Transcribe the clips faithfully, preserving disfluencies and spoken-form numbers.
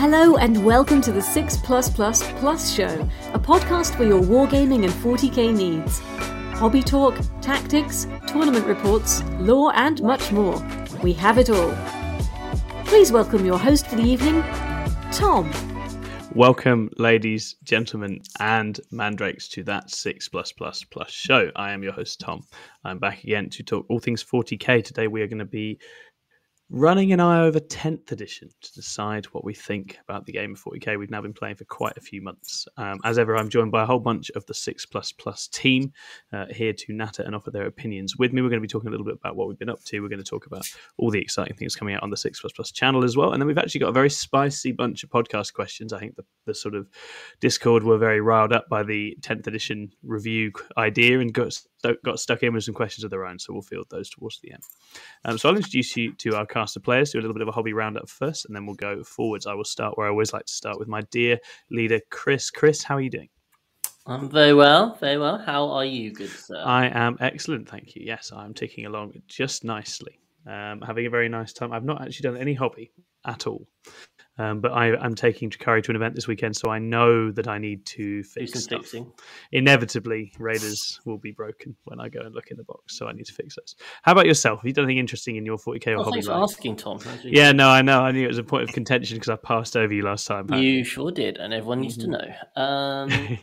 Hello and welcome to the six plus plus plus show, a podcast for your wargaming and forty k needs. Hobby talk, tactics, tournament reports, lore and much more. We have it all. Please welcome your host for the evening, Tom. Welcome, ladies, gentlemen, and mandrakes to that six plus plus plus show. I am your host, Tom. I'm back again to talk all things forty k. Today we are going to be running an eye over tenth edition to decide what we think about the game of forty k. We've now been playing for quite a few months. Um, as ever, I'm joined by a whole bunch of the six plus plus team uh, here to natter and offer their opinions with me. We're going to be talking a little bit about what we've been up to. We're going to talk about all the exciting things coming out on the six plus plus channel as well. And then we've actually got a very spicy bunch of podcast questions. I think the, the sort of Discord were very riled up by the tenth edition review idea and got, st- got stuck in with some questions of their own. So we'll field those towards the end. Um, so I'll introduce you to our cast of players, do a little bit of a hobby roundup first, and then we'll go forwards. I will start where I always like to start with my dear leader, Chris. Chris, how are you doing? I'm very well, very well. How are you, good sir? I am excellent, thank you. Yes, I'm ticking along just nicely. Um, having a very nice time. I've not actually done any hobby at all. Um, but I, I'm taking Drakari to an event this weekend, so I know that I need to fix Do some stuff. fixing. Inevitably, Raiders will be broken when I go and look in the box, so I need to fix those. How about yourself? Have you done anything interesting in your forty k or Oh, hobby thanks for life? asking, Tom. Yeah, no, I know. I knew it was a point of contention because I passed over you last time. apparently. You sure did, and everyone needs to know. Um,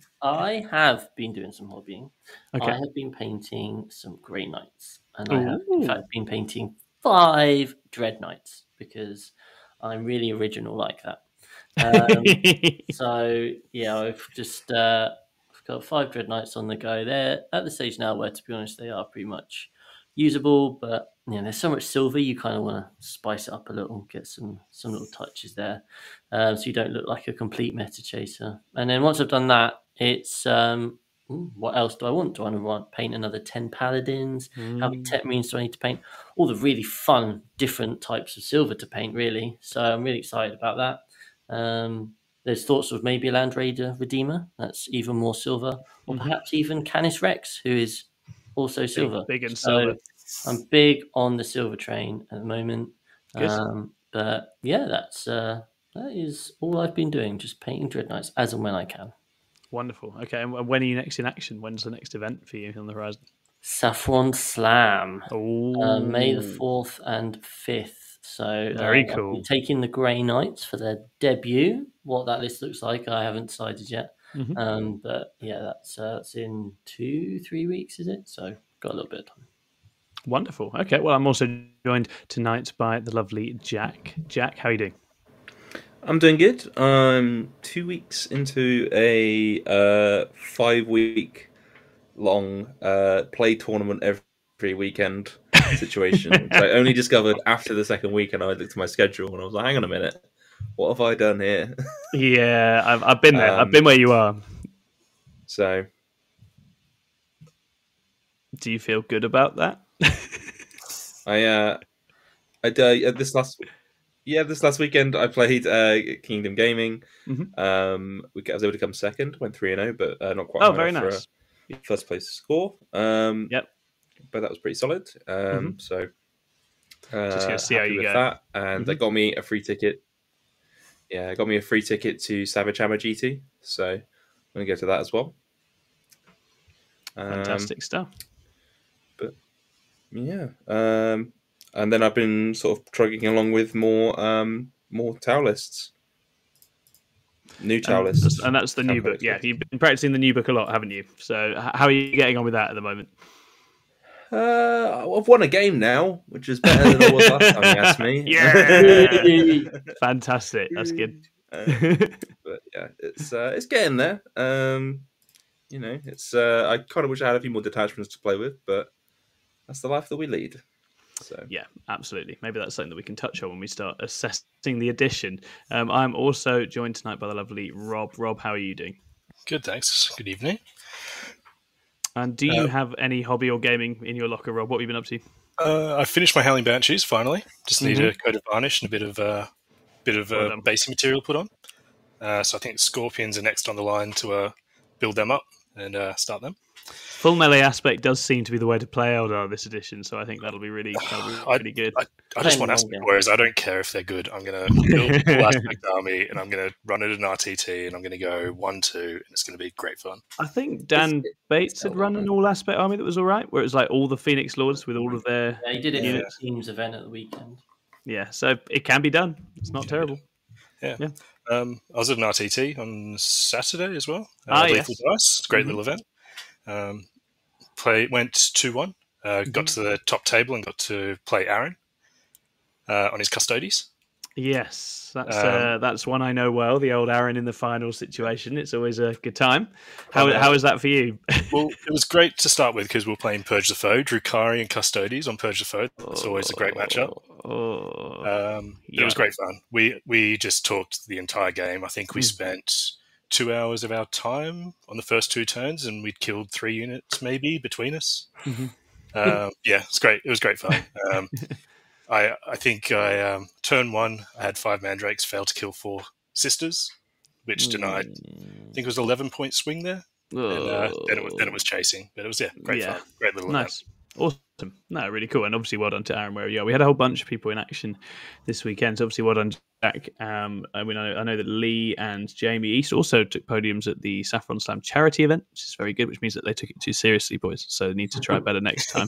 I have been doing some hobbying. Okay. I have been painting some Grey Knights, and I have, Ooh. in fact, been painting five Dread Knights because I'm really original like that. Um, so yeah, I've just uh, I've got five Dread Knights on the go. They're at the stage now where, to be honest, they are pretty much usable, but you know, there's so much silver, you kind of want to spice it up a little, get some some little touches there, um, so you don't look like a complete meta chaser. And then once I've done that, it's um, ooh, what else do I want? Do I want to paint another ten paladins? Mm. How many tech marines do I need to paint? All the really fun, different types of silver to paint, really. So I'm really excited about that. Um, there's thoughts of maybe a Land Raider Redeemer that's even more silver, or Mhm. perhaps even Canis Rex, who is also silver. Big, big and So silver. I'm big on the silver train at the moment. Good. Um, but yeah, that's uh, that is all I've been doing, just painting Dread Knights as and when I can. Wonderful. Okay, and when are you next in action? When's the next event for you on the horizon? Saffron Slam, Oh, uh, May the fourth and fifth. So Very uh, cool. I'll be taking the Grey Knights for their debut. What that list looks like, I haven't decided yet. Mhm. Um, but yeah, that's uh, that's in two, three weeks, is it? So got a little bit of time. Wonderful. Okay, well, I'm also joined tonight by the lovely Jack. Jack, how are you doing? I'm doing good. I'm two weeks into a uh, five-week long uh, play tournament every weekend situation. Which I only discovered after the second week, and I looked at my schedule and I was like, "Hang on a minute, what have I done here?" Yeah, I've, I've been there. I've Um, been where you are. So Do you feel good about that? I, uh, I uh, this last, yeah, this last weekend I played uh, Kingdom Gaming. Mhm. Um, we I was able to come second, went three and zero, but uh, not quite. Oh, high very enough for nice. a first place score. Um, Yep. but that was pretty solid. Um, Mhm. So Just uh, gonna see how happy you with go. that, and they Mhm. got me a free ticket. Yeah, it got me a free ticket to Savage Hammer G T, so I'm gonna go to that as well. Um, Fantastic stuff. Yeah, um, and then I've been sort of trudging along with more um, more towel lists, new towel And, lists, and that's the new campaign book. Yeah, lists. you've been practicing the new book a lot, haven't you? So, h- how are you getting on with that at the moment? Uh, I've won a game now, which is better than I was last time you asked me. Yeah. Fantastic. That's good. Uh, but yeah, it's uh, it's getting there. Um, you know, it's uh, I kind of wish I had a few more detachments to play with, but that's the life that we lead. So Yeah, absolutely. Maybe that's something that we can touch on when we start assessing the edition. Um, I'm also joined tonight by the lovely Rob. Rob, how are you doing? Good, thanks. Good evening. And do you Uh, have any hobby or gaming in your locker, Rob? What have you been up to? Uh, I finished my Howling Banshees finally. Just need Mhm. a coat of varnish and a bit of uh, bit of Well uh, done. basic material put on. Uh, so I think Scorpions are next on the line to uh, build them up. and uh, start them. Full melee aspect does seem to be the way to play Eldar this edition, so I think that'll be really, that'll be I, pretty good. I, I just Playing want long aspect game. warriors. I don't care if they're good. I'm going to build a full aspect army, and I'm going to run it in R T T, and I'm going to go one two, and it's going to be great fun. I think Dan It's- Bates had run an all aspect army that was all right, where it was like all the Phoenix Lords with all of their Yeah, he did it Yeah. for the team's event at the weekend. yeah. So it can be done. It's not terrible. Um, I was at an R T T on Saturday as well. Ah, Lethal yes. Dice. It's a great Mhm. little event. Um, play went two one. Uh, Got to the top table and got to play Aaron uh, on his Custodes. Yes, that's Um, uh, that's one I know well. The old Aaron in the final situation. It's always a good time. How And, uh, how is that for you? Well, it was great to start with because we were playing Purge the Foe, Drukari and Custodes on Purge the Foe. It's always a great matchup. Oh, Um, It was Yeah. great fun. We we just talked the entire game. I think we Mm. spent two hours of our time on the first two turns, and we'd killed three units maybe between us. Mhm. Um, yeah, it's great. It was great fun. Um, I I think I um, turn one. I had five mandrakes, failed to kill four sisters, which denied. I think it was eleven point swing there. And, uh, then it was then it was chasing, but it was yeah, great Yeah. fun, great little event. Nice. Awesome. No, really cool. And obviously well done to Aaron. Where yeah, we had a whole bunch of people in action this weekend. So obviously well done to Jack. Um, I mean, I, I know that Lee and Jamie East also took podiums at the Saffron Slam charity event, which is very good, which means that they took it too seriously, boys. So they need to try better next time.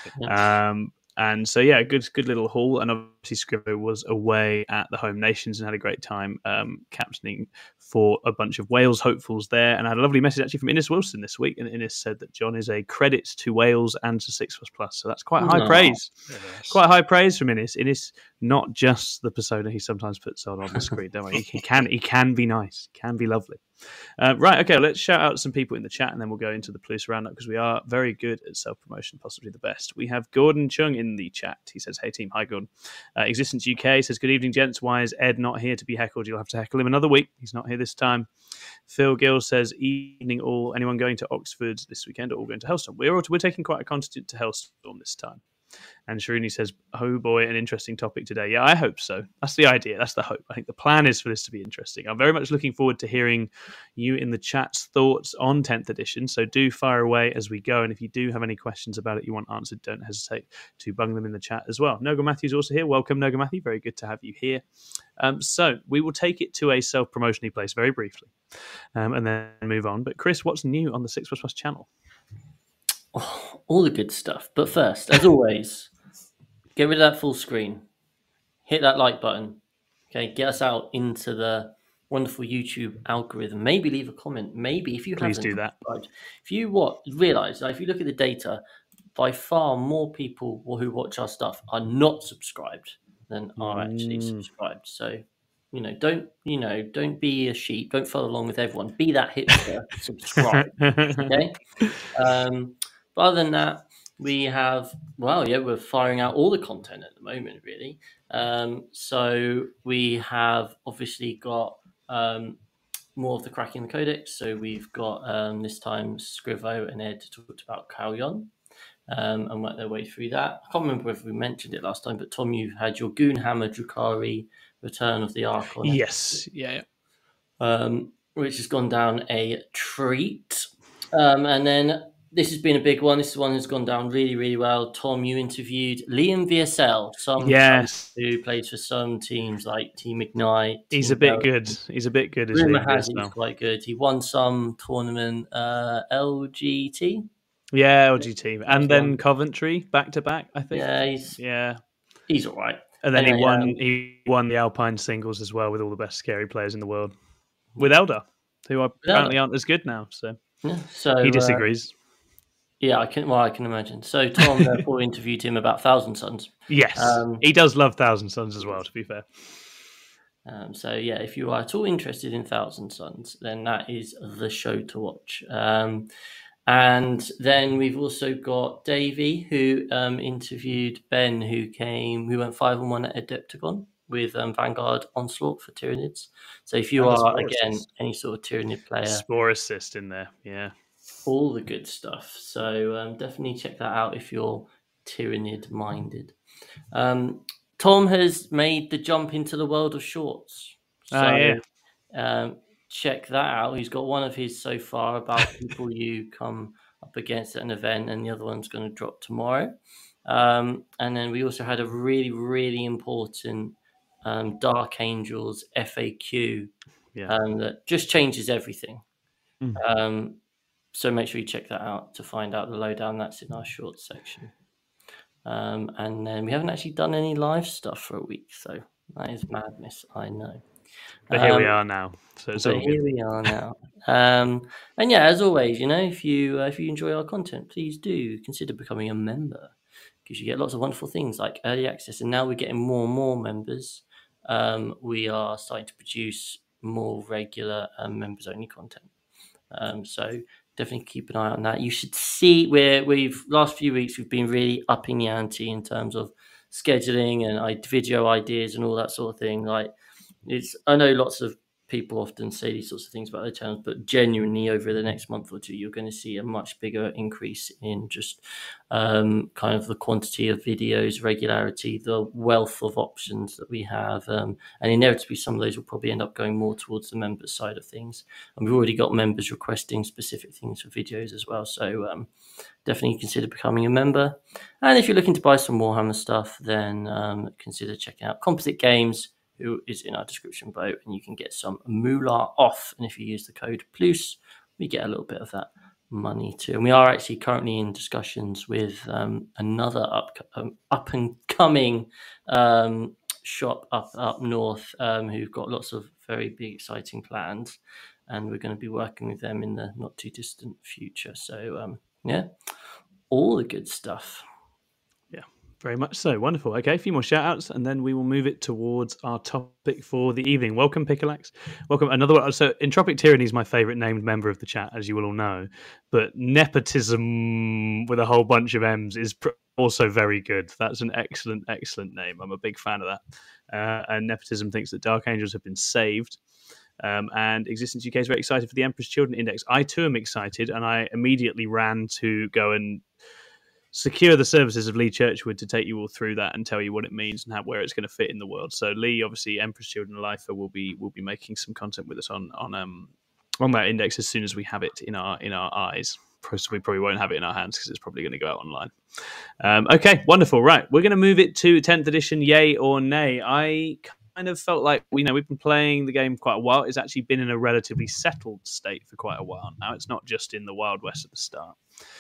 Um, and so yeah, good good little haul. And obviously Scrivo was away at the home nations and had a great time um, captaining for a bunch of Wales hopefuls there. And I had a lovely message actually from Innes Wilson this week. And Innes said that John is a credit to Wales and to Six Plus Plus. So that's quite high Aw. praise. Very nice. Quite high praise from Innes. Innes, not just the persona he sometimes puts on on the screen. Don't worry, he, he can he can be nice, can be lovely. Uh, right, okay, let's shout out some people in the chat and then we'll go into the police roundup because we are very good at self-promotion, possibly the best. We have Gordon Chung in the chat. He says, hey team, hi Gordon. Uh, Existence U K says, good evening gents, why is Ed not here to be heckled? You'll have to heckle him another week. He's not here this time. Phil Gill says, evening all, anyone going to Oxford this weekend or all going to Hellstorm? We're, we're taking quite a contingent to Hellstorm this time. And Sharuni says, oh boy, an interesting topic today. Yeah, I hope so. That's the idea. That's the hope. I think the plan is for this to be interesting. I'm very much looking forward to hearing you in the chat's thoughts on tenth edition. So do fire away as we go. And if you do have any questions about it you want answered, don't hesitate to bung them in the chat as well. Noga Matthews also here. Welcome, Noga Matthew. Very good to have you here. Um, so we will take it to a self-promotion-y place very briefly um, and then move on. But Chris, what's new on the Six Plus Plus channel? Oh, all the good stuff. But first, as always, get rid of that full screen. Hit that like button. Okay, get us out into the wonderful YouTube algorithm. Maybe leave a comment. Maybe if you Please haven't do that. subscribed. If you what realize that if you look at the data, by far more people who watch our stuff are not subscribed than are actually Mm. subscribed. So you know, don't you know, don't be a sheep. Don't follow along with everyone. Be that hipster. Subscribe. Okay. Um, but other than that, we have, well, yeah, we're firing out all the content at the moment, really. Um, so we have obviously got um, more of the Cracking the Codex. So we've got um, this time Scrivo and Ed talked about Kalyon um, and worked their way through that. I can't remember if we mentioned it last time, but Tom, you had your Goonhammer Drukari Return of the Ark on it. Yes. Yeah. yeah. Um, which has gone down a treat. Um, and then this has been a big one. This is one that's gone down really, really well. Tom, you interviewed Liam V S L, some Yes. who plays for some teams like Team Ignite. He's Team a bit Bell. good. He's a bit good as Rumour he has is he's now. quite good. He won some tournament, uh, L G T. Yeah, L G T. And Nice then one. Coventry back to back, I think. Yeah, he's Yeah. he's all right. And then Anyway, he won um, he won the Alpine singles as well with all the best scary players in the world. With Eldar, who are Eldar. apparently aren't as good now. So Yeah, so he uh, disagrees. yeah, I can. Well, I can imagine. So Tom therefore interviewed him about Thousand Suns. Yes. um, he does love Thousand Suns as well, to be fair. Um, so yeah, if you are at all interested in Thousand Suns, then that is the show to watch. Um, and then we've also got Davey, who um, interviewed Ben, who came, who went five on one at Adepticon with um, Vanguard Onslaught for Tyranids. So if you And the are Spore again Assist. any sort of Tyranid player, Spore assist in there. Yeah. all the good stuff. So um, definitely check that out if you're Tyranid minded. Um, Tom has made the jump into the world of shorts. So, Ah, yeah. um, check that out. He's got one of his so far about people you come up against at an event, and the other one's going to drop tomorrow. Um, and then we also had a really, really important um, Dark Angels F A Q Yeah. um, that just changes everything. Mm. Um, so make sure you check that out to find out the lowdown. That's in our shorts section. Um, and then we haven't actually done any live stuff for a week, so that is madness, I know. But here Um, we are now. So it's but all here good. we are now. Um, and yeah, as always, you know, if you uh, if you enjoy our content, please do consider becoming a member, because you get lots of wonderful things like early access. And now we're getting more and more members. Um, we are starting to produce more regular um, members only content. Um, so definitely keep an eye on that. You should see where we've last few weeks we've been really upping the ante in terms of scheduling and I, video ideas and all that sort of thing. Like it's, I know lots of people often say these sorts of things about their channels, but genuinely over the next month or two, you're going to see a much bigger increase in just um, kind of the quantity of videos, regularity, the wealth of options that we have. Um, and inevitably, some of those will probably end up going more towards the members side of things. And we've already got members requesting specific things for videos as well. So um, definitely consider becoming a member. And if you're looking to buy some Warhammer stuff, then um, consider checking out Composite Games, who is in our description below, and you can get some moolah off. And if you use the code PLUS, we get a little bit of that money too. And we are actually currently in discussions with um, another up um, up and coming um, shop up up north, um, who've got lots of very big exciting plans, and we're going to be working with them in the not too distant future. So um, yeah, all the good stuff. Very much so. Wonderful. Okay, a few more shout outs and then we will move it towards our topic for the evening. Welcome, Pickalax. Welcome. Another one. So, Entropic Tyranny is my favourite named member of the chat, as you will all know. But Nepotism with a whole bunch of M's is pr- also very good. That's an excellent, excellent name. I'm a big fan of that. Uh, and Nepotism thinks that Dark Angels have been saved. Um, and Existence U K is very excited for the Emperor's Children Index. I too am excited, and I immediately ran to go and secure the services of Lee Churchwood to take you all through that and tell you what it means and how, where it's going to fit in the world. So Lee, obviously, Emperor's Children Lifer will be will be making some content with us on on um on that index as soon as we have it in our in our eyes. We probably won't have it in our hands because it's probably going to go out online. Um, okay, wonderful. Right, we're going to move it to tenth edition. Yay or nay? I kind of felt like we you know we've been playing the game quite a while. It's actually been in a relatively settled state for quite a while now. It's not just in the Wild West at the start.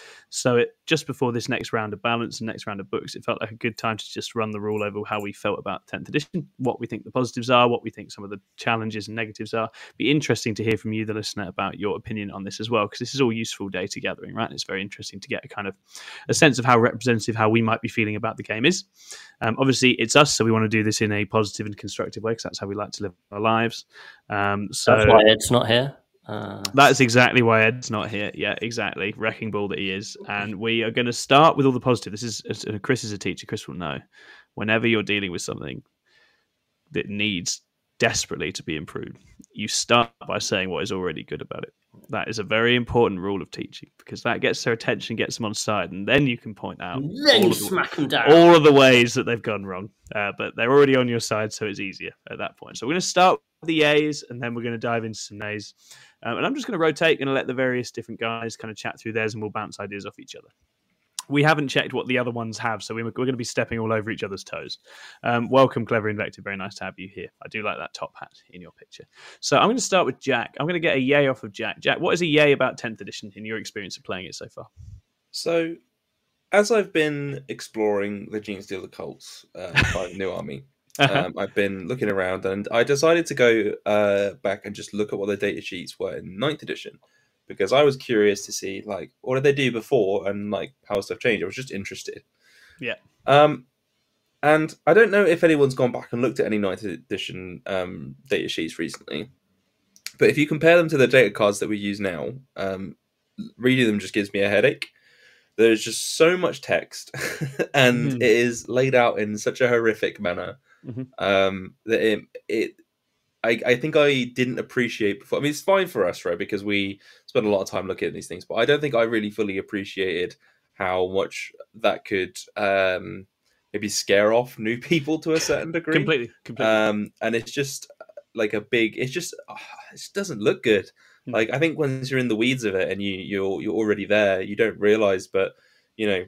So it just before this next round of balance and next round of books, it felt like a good time to just run the rule over how we felt about tenth edition, what we think the positives are, what we think some of the challenges and negatives are. Be interesting to hear from you, the listener, about your opinion on this as well, because this is all useful data gathering, right? It's very interesting to get a kind of a sense of how representative, how we might be feeling about the game is. Um, obviously, it's us, so we want to do this in a positive and constructive way, because that's how we like to live our lives. Um, so that's why Ed's not here. Uh, That's exactly why Ed's not here. Yeah, exactly. Wrecking ball that he is. And we are going to start with all the positive. This is uh, Chris is a teacher. Chris will know. Whenever you're dealing with something that needs desperately to be improved, you start by saying what is already good about it. That is a very important rule of teaching, because that gets their attention, gets them on side, and then you can point out then all, you of the, smack them down. all of the ways that they've gone wrong. Uh, but they're already on your side, so it's easier at that point. So we're going to start with the A's, and then we're going to dive into some nays. Um, and I'm just going to rotate and let the various different guys kind of chat through theirs, and we'll bounce ideas off each other. We haven't checked what the other ones have, so we're, we're going to be stepping all over each other's toes. Um, welcome, Clever Invective. Very nice to have you here. I do like that top hat in your picture. So I'm going to start with Jack. I'm going to get a yay off of Jack. Jack, what is a yay about tenth edition in your experience of playing it so far? So, as I've been exploring the Genestealer cults, uh, by New Army, um, I've been looking around, and I decided to go uh, back and just look at what the data sheets were in ninth edition, because I was curious to see, like, what did they do before and, like, how stuff changed. I was just interested. Yeah. Um, and I don't know if anyone's gone back and looked at any ninth edition um, data sheets recently, but if you compare them to the data cards that we use now, um, reading them just gives me a headache. There's just so much text, and mm. it is laid out in such a horrific manner mm-hmm. um, that it... it I, I think I didn't appreciate before. I mean, it's fine for us, right? Because we spend a lot of time looking at these things. But I don't think I really fully appreciated how much that could um, maybe scare off new people to a certain degree. completely, completely. Um, and it's just, like a big. It's just uh, it just doesn't look good. Mm. Like I think once you're in the weeds of it and you you're you're already there, you don't realize. But you know,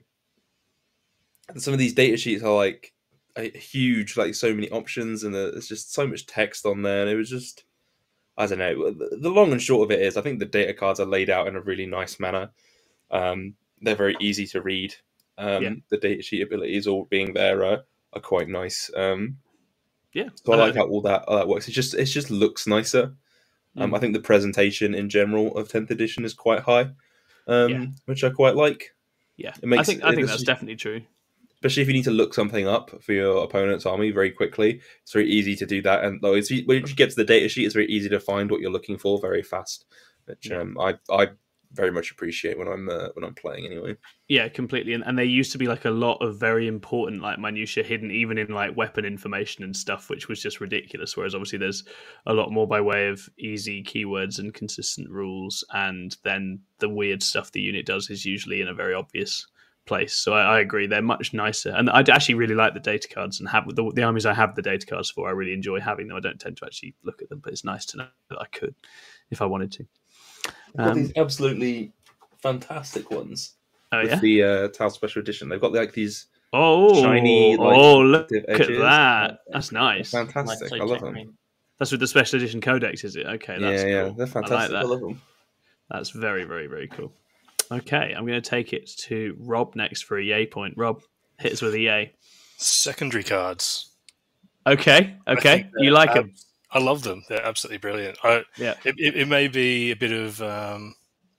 some of these data sheets are like a huge, like so many options, and there's just so much text on there, and it was just. I don't know. The long and short of it is, I think the data cards are laid out in a really nice manner. Um, they're very easy to read. Um, Yeah. The datasheet abilities all being there are, are quite nice. Um, Yeah, so I, I like know. how all that all that works. It just it just looks nicer. Um, Mm. I think the presentation in general of tenth edition is quite high, um, Yeah. which I quite like. Yeah, It makes I think I it- think this that's is- definitely true. Especially if you need to look something up for your opponent's army very quickly, it's very easy to do that. And though it's, when you get to the data sheet, it's very easy to find what you're looking for very fast, which Yeah. um, I I very much appreciate when I'm uh, when I'm playing anyway. Yeah, completely. And, and there used to be like a lot of very important like minutia hidden even in like weapon information and stuff, which was just ridiculous. Whereas obviously there's a lot more by way of easy keywords and consistent rules, and then the weird stuff the unit does is usually in a very obvious place. So I, I agree, they're much nicer, and I actually really like the data cards and have the, the armies I have the data cards for. I really enjoy having them. I don't tend to actually look at them, but it's nice to know that I could if I wanted to. They've got Um, these absolutely fantastic ones Oh with yeah. the uh, Tau Special Edition. They've got like these Oh, shiny, like, oh, look reflective at edges. that! That's They're nice. fantastic. Like, I love so them. check me. That's with the special edition codex, is it? Okay, that's yeah, yeah, cool. they're I like fantastic. I, that. love them. That's very, very, very cool. Okay, I'm going to take it to Rob next for a yay point. Rob, hit us with a yay. Secondary cards. Okay, I okay, think you they're like ab- them? I love them. They're absolutely brilliant. I, Yeah. it, it, it may be a bit of um,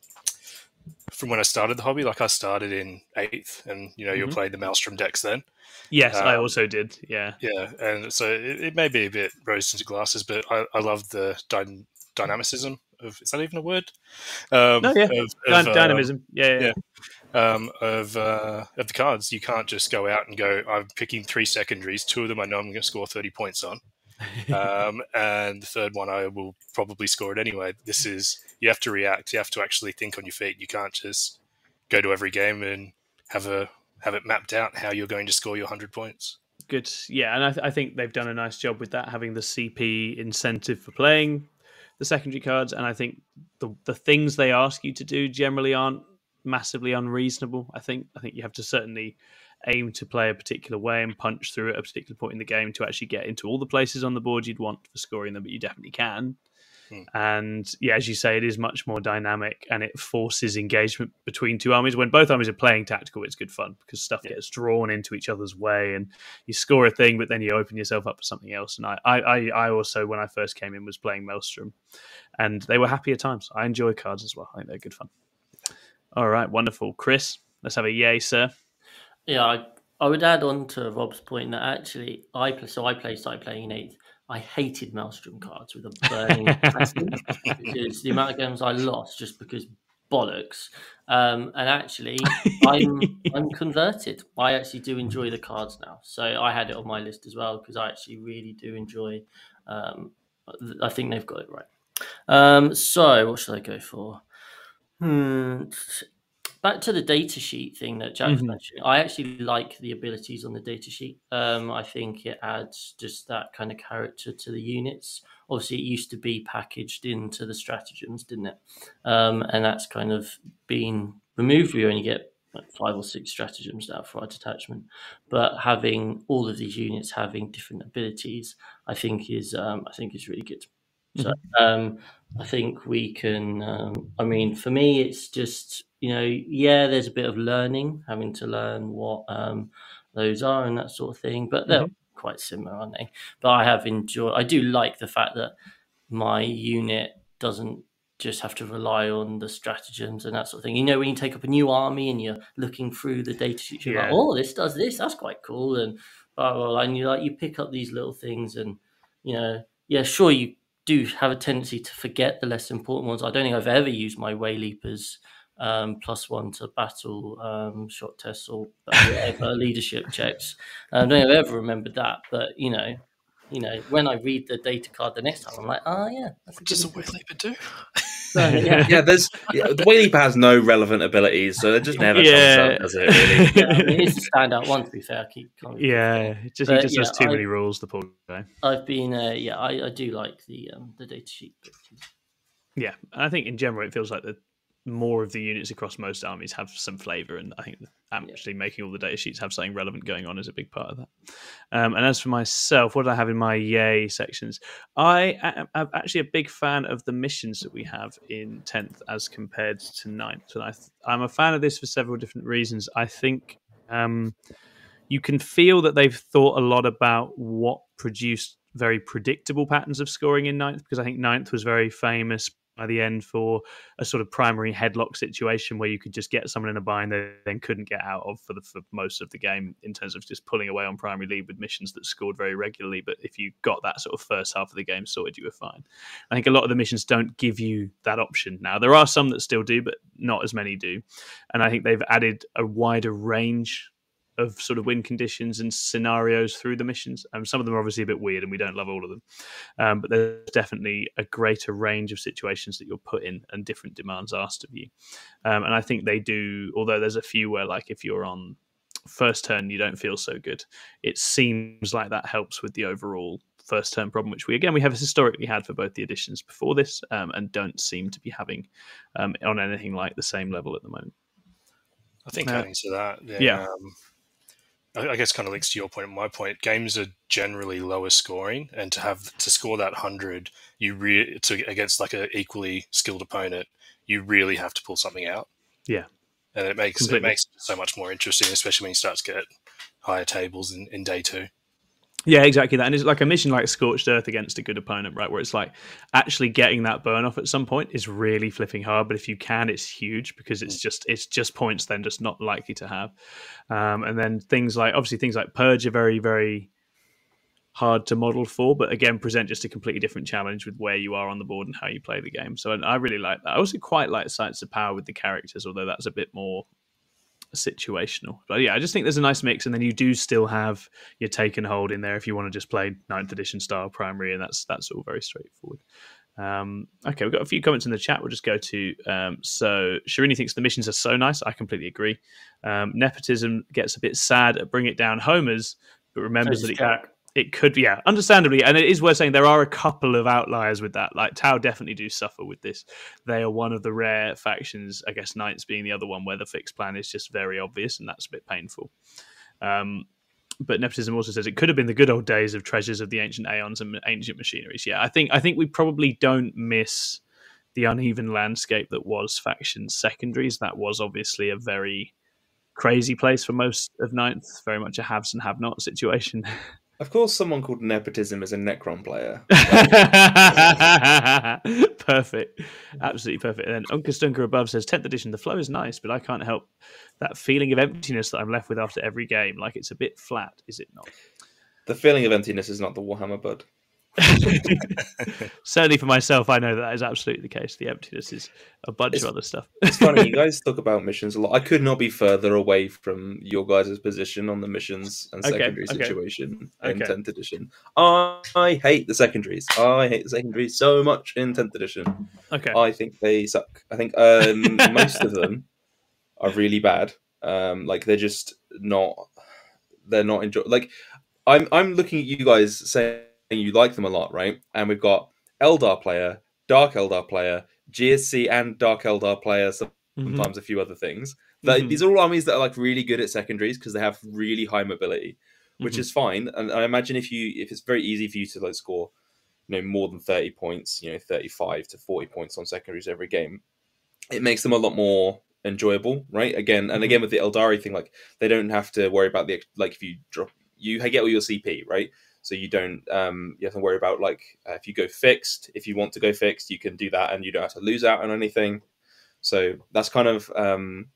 from when I started the hobby. Like I started in eighth, and you know you Mhm. were playing the Maelstrom decks then. Yes, I um, also did. Yeah, Yeah, and so it, it may be a bit rose tinted glasses, but I, I love the dy- dynamicism of. Is that even a word? Um, No, yeah. of, Dy- of, um, dynamism. Yeah, yeah. yeah. um, of uh, of the cards. You can't just go out and go, I'm picking three secondaries. Two of them I know I'm going to score thirty points on. um, and the third one I will probably score it anyway. This is, you have to react. You have to actually think on your feet. You can't just go to every game and have a have it mapped out how you're going to score your one hundred points. Good. Yeah, and I, th- I think they've done a nice job with that, having the C P incentive for playing the secondary cards. And I think the the things they ask you to do generally aren't massively unreasonable. I think I think you have to certainly aim to play a particular way and punch through at a particular point in the game to actually get into all the places on the board you'd want for scoring them, but you definitely can. Hmm. And yeah, as you say, it is much more dynamic and it forces engagement between two armies. When both armies are playing tactical, it's good fun because stuff Yeah. gets drawn into each other's way and you score a thing, but then you open yourself up for something else. And I, I, I I also, when I first came in, was playing Maelstrom and they were happier times. I enjoy cards as well. I think they're good fun. All right, wonderful. Chris, let's have a yay, sir. Yeah, I, I would add on to Rob's point that actually I play, so I play started playing in eighth. I hated Maelstrom cards with a burning passion because the amount of games I lost just because bollocks. Um, and actually, I'm I'm converted. I actually do enjoy the cards now. So I had it on my list as well because I actually really do enjoy. Um, I think they've got it right. Um, so what should I go for? Hmm. Back to the data sheet thing that Jack was Mhm. mentioning, I actually like the abilities on the data sheet. Um, I think it adds just that kind of character to the units. Obviously, it used to be packaged into the stratagems, didn't it? Um, and that's kind of been removed. We only get like five or six stratagems now for our detachment. But having all of these units having different abilities, I think is um, I think is really good. So um, I think we can. Um, I mean, for me, it's just you know, yeah, there's a bit of learning, having to learn what um, those are and that sort of thing. But they're Mhm. quite similar, aren't they? But I have enjoyed. I do like the fact that my unit doesn't just have to rely on the stratagems and that sort of thing. You know, when you take up a new army and you're looking through the data sheet, you're like, Yeah. oh, this does this. That's quite cool, and blah, blah, blah. And you like you pick up these little things, and you know, yeah, sure, you do have a tendency to forget the less important ones. I don't think I've ever used my Way Leapers um, plus one to battle um, shot tests or whatever leadership checks. I don't think I've ever remembered that, but you know, you know, when I read the data card the next time, I'm like, oh yeah, that's a What does a good Way Leaper do? So, yeah. Yeah, there's yeah, the Wayleap has no relevant abilities, so it just never Yeah. comes up, does it? Really? Yeah, I mean, it's a standout one, to be fair. I keep kind of Yeah, it just, he But, just yeah, has too I- many rules, the poor guy. I've been, uh, yeah, I, I do like the um, the data sheet. Yeah, and I think in general it feels like the more of the units across most armies have some flavour, and I think actually yeah. making all the data sheets have something relevant going on is a big part of that. Um, and as for myself, what did I have in my yay sections? I am I'm actually a big fan of the missions that we have in tenth as compared to ninth, and I th- I'm a fan of this for several different reasons. I think um, you can feel that they've thought a lot about what produced very predictable patterns of scoring in ninth, because I think ninth was very famous by the end for a sort of primary headlock situation where you could just get someone in a bind they then couldn't get out of for the for most of the game, in terms of just pulling away on primary lead with missions that scored very regularly. But if you got that sort of first half of the game sorted, you were fine. I think a lot of the missions don't give you that option now. There are some that still do, but not as many do. And I think they've added a wider range of sort of win conditions and scenarios through the missions. Um, some of them are obviously a bit weird and we don't love all of them. Um, but there's definitely a greater range of situations that you're put in and different demands asked of you. Um, and I think they do, although there's a few where, like, if you're on first turn, you don't feel so good, it seems like that helps with the overall first turn problem, which we, again, we have historically had for both the editions before this um, and don't seem to be having um, on anything like the same level at the moment. I think Uh, adding to that, yeah. yeah. Um, I guess kind of links to your point and my point. Games are generally lower scoring, and to have to score that hundred, you re- to against like an equally skilled opponent, you really have to pull something out. Yeah, and it makes Completely. it makes it so much more interesting, especially when you start to get higher tables in, in day two. Yeah, exactly that. And it's like a mission like Scorched Earth against a good opponent, right? Where it's like actually getting that burn off at some point is really flipping hard. But if you can, it's huge because it's just it's just points then just not likely to have. Um, and then things like, obviously things like Purge are very, very hard to model for, but again, present just a completely different challenge with where you are on the board and how you play the game. So I really like that. I also quite like Sites of Power with the characters, although that's a bit more situational. But yeah, I just think there's a nice mix, and then you do still have your take and hold in there if you want to just play ninth edition style primary, and that's that's all very straightforward. Um, okay, we've got a few comments in the chat. We'll just go to um, so Shirini thinks the missions are so nice. I completely agree. Um, nepotism gets a bit sad at Bring It Down homers, but remembers that it, it could be, yeah, understandably, and it is worth saying there are a couple of outliers with that. Like Tau definitely do suffer with this. They are one of the rare factions, I guess Knights being the other one, where the fixed plan is just very obvious, and that's a bit painful. Um, but Nepotism also says it could have been the good old days of Treasures of the Ancient Aeons and Ancient Machineries. Yeah, I think I think we probably don't miss the uneven landscape that was faction secondaries. That was obviously a very crazy place for most of Ninth, very much a haves and have-not situation. Of course, someone called Nepotism is a Necron player. Perfect. Absolutely perfect. And then Unca Stunker above says, tenth edition, the flow is nice, but I can't help that feeling of emptiness that I'm left with after every game. Like it's a bit flat, is it not? The feeling of emptiness is not the Warhammer Bud. Certainly for myself, I know that is absolutely the case. The emptiness is a bunch it's, of other stuff. It's funny, you guys talk about missions a lot. I could not be further away from your guys' position on the missions and secondary okay, okay. situation in okay. tenth edition. I, I hate the secondaries. I hate the secondaries so much in tenth edition. Okay. I think they suck. I think um, most of them are really bad. Um, like they're just not. They're not enjoy. Like I'm. I'm looking at you guys saying you like them a lot, right? And we've got Eldar player, Dark Eldar player, G S C and Dark Eldar player, sometimes mm-hmm. a few other things. That, mm-hmm. These are all armies that are like really good at secondaries because they have really high mobility, which mm-hmm. is fine. And I imagine if you if it's very easy for you to like score, you know, more than thirty points, you know, thirty-five to forty points on secondaries every game, it makes them a lot more enjoyable, right? Again, and mm-hmm. again with the Eldari thing, like they don't have to worry about the like if you drop you get all your C P, right? So you don't um, you have to worry about like uh, if you go fixed, if you want to go fixed, you can do that, and you don't have to lose out on anything. So that's kind of um,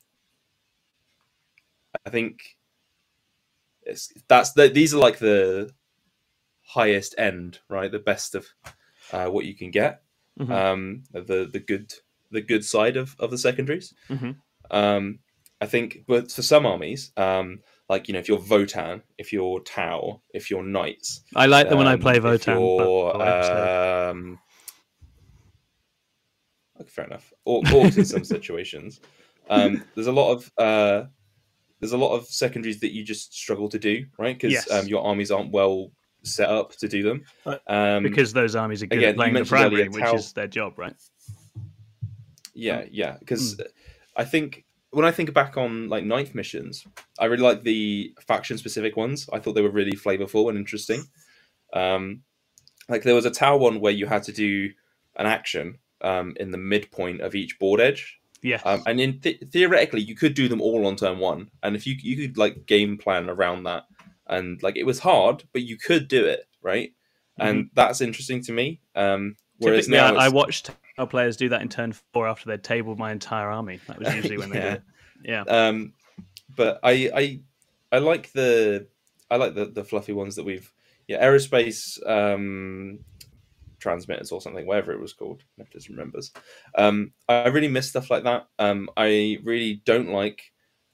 I think it's, that's the, these are like the highest end, right? The best of uh, what you can get. Mm-hmm. Um, the the good the good side of, of the secondaries. Mm-hmm. Um, I think, but for some armies. Um, Like, you know, if you're Votan, if you're Tau, if you're Knights. I like them um, when I play if Votan. You're, but, um, Okay, fair enough. Or orcs in some situations. Um, there's a lot of uh, there's a lot of secondaries that you just struggle to do, right? Because Yes. um, your armies aren't well set up to do them. Um, because those armies are good again, at you playing the mentioned primary, earlier which Tau- is their job, right? Yeah, yeah. Because I think when I think back on like ninth missions, I really like the faction specific ones. I thought they were really flavorful and interesting. Um, like there was a Tau one where you had to do an action um, in the midpoint of each board edge. Yes. Um, and in th- theoretically, you could do them all on turn one, and if you you could like game plan around that, and like it was hard, but you could do it, right? Mm-hmm. And that's interesting to me. Um, whereas Typically, now I, I watched our players do that in turn four after they'd tabled my entire army. That was usually when yeah. they did it. Yeah. Um, but I I I like the I like the, the fluffy ones that we've yeah aerospace um, transmitters or something, whatever it was called. I just remembers. Um, I really miss stuff like that. Um, I really don't like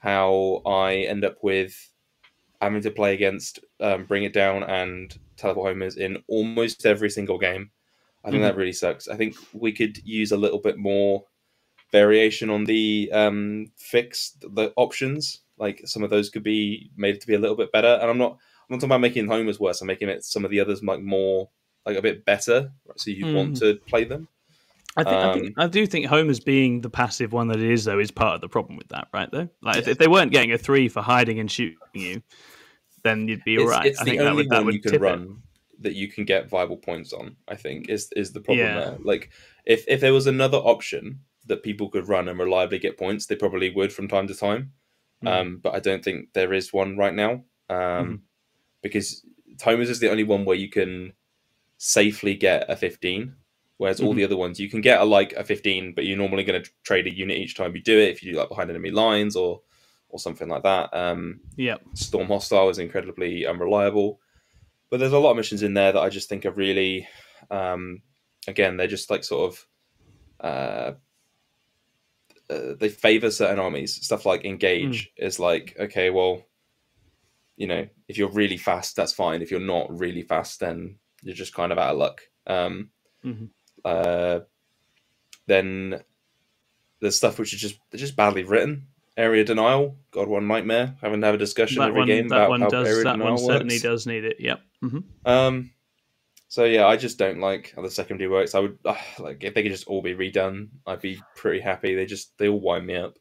how I end up with having to play against um, Bring It Down and Teleport Homers in almost every single game. I think mm-hmm. that really sucks. I think we could use a little bit more variation on the um, fix, the options. Like some of those could be made to be a little bit better. And I'm not, I'm not talking about making Homers worse. I'm making it some of the others like more, like a bit better, so you mm. want to play them. I think, um, I think I do think Homers being the passive one that it is, though, is part of the problem with that, right? Though, like yeah. if, if they weren't getting a three for hiding and shooting you, then you'd be all right. It's I the think only that would, that one would you can run it. that you can get viable points on. I think is is the problem yeah. there. Like if if there was another option that people could run and reliably get points, they probably would from time to time. Mm. Um, but I don't think there is one right now um, mm-hmm. because Homers is the only one where you can safely get a fifteen, whereas mm-hmm. all the other ones you can get a like a fifteen, but you're normally going to trade a unit each time you do it if you do like behind enemy lines or or something like that. Um, yeah, Storm Hostile is incredibly unreliable, but there's a lot of missions in there that I just think are really, um, again, they're just like sort of uh, uh, they favor certain armies. Stuff like Engage mm. is like, okay, well, you know, if you're really fast, that's fine. If you're not really fast, then you're just kind of out of luck. Um, mm-hmm. uh, then there's stuff which is just just badly written. Area Denial, God One Nightmare. Having to have a discussion that every one, game that about one how does, Area that Denial one certainly works. does need it. Yep. Mm-hmm. Um. So yeah, I just don't like how the secondary works. I would uh, like if they could just all be redone. I'd be pretty happy. They just they all wind me up.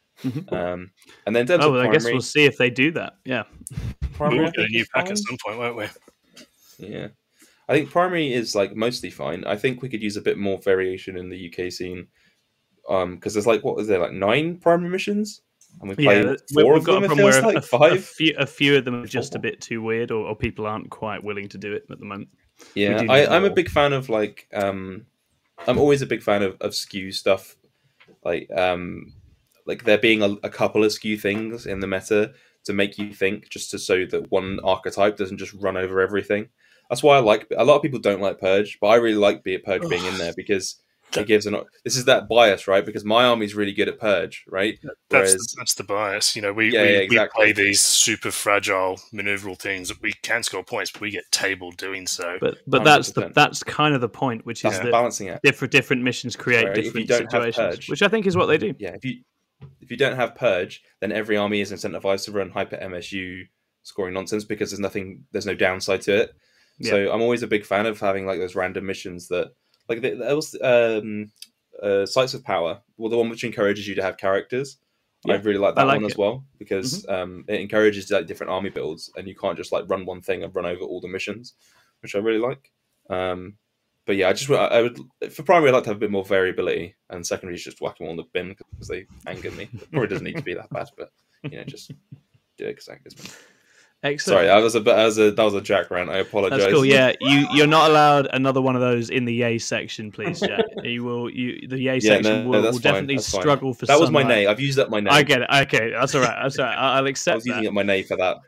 um. And then in terms oh, of well, primary, I guess we'll see if they do that. Yeah. Primary, we'll get a new pack at some point, won't we? Yeah. I think primary is like mostly fine. I think we could use a bit more variation in the U K scene. Um, because there's like what was there like nine primary missions, and we play yeah, four we've of got them. a It feels where like a, five. A few, a few of them are just a bit too weird, or, or people aren't quite willing to do it at the moment. Yeah, I, I'm a big fan of like um, I'm always a big fan of, of skew stuff, like um, like there being a, a couple of skew things in the meta to make you think, just to so that one archetype doesn't just run over everything. That's why I like. A lot of people don't like Purge, but I really like be it Purge being in there because it gives an. This is that bias, right? Because my army's really good at Purge, right? Whereas, that's the, that's the bias. You know, we yeah, we, yeah, exactly. we play these super fragile maneuverable things that we can score points, but we get tabled doing so. But but that's the that's kind of the point, which that's is the that balancing act. Different different missions create right? different situations, Purge, which I think is what they do. Yeah, if you if you don't have Purge, then every army is incentivized to run hyper M S U scoring nonsense because there's nothing, there's no downside to it. Yeah. So I'm always a big fan of having like those random missions that, like there was um, uh, Sites of Power, well, the one which encourages you to have characters. Yeah. I really like that like one it. as well because mm-hmm. um, it encourages like different army builds, and you can't just like run one thing and run over all the missions, which I really like. Um, but yeah, I just I would for primary I'd like to have a bit more variability, and secondary is just whack them all in the bin because they anger me. It probably doesn't need to be that bad, but you know, just do it because it angers me. Excellent. Sorry, that was a that was a that was a Jack rant. I apologize. That's cool. Yeah, you you're not allowed another one of those in the yay section, please, Jack. You will you the yay yeah, section no, will, no, will definitely that's struggle fine. for. That was sunlight. my nay. I've used up my nay. I get it. Okay, that's all right. That's all right. I'll accept. I was using that. up my nay for that.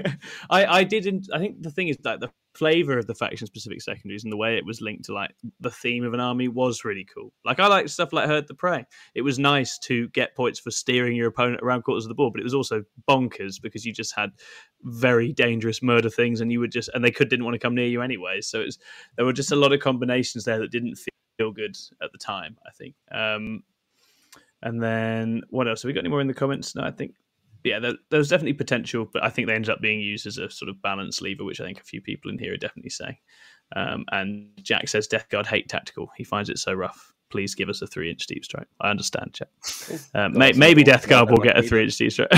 I I didn't. I think the thing is that the flavor of the faction specific secondaries and the way it was linked to like the theme of an army was really cool. Like I like stuff like Herd the Prey. It was nice to get points for steering your opponent around quarters of the board, but it was also bonkers because you just had very dangerous murder things and you would just and they could didn't want to come near you anyway. So it was, there were just a lot of combinations there that didn't feel feel good at the time, I think. Um, and then what else? Have we got any more in the comments? No, I think, yeah, there, there's definitely potential, but I think they ended up being used as a sort of balance lever, which I think a few people in here are definitely saying. Um, and Jack says, Death Guard hate tactical. He finds it so rough. Please give us a three-inch deep strike. I understand, Jack. Um, may, maybe Death Guard will get a three-inch deep strike.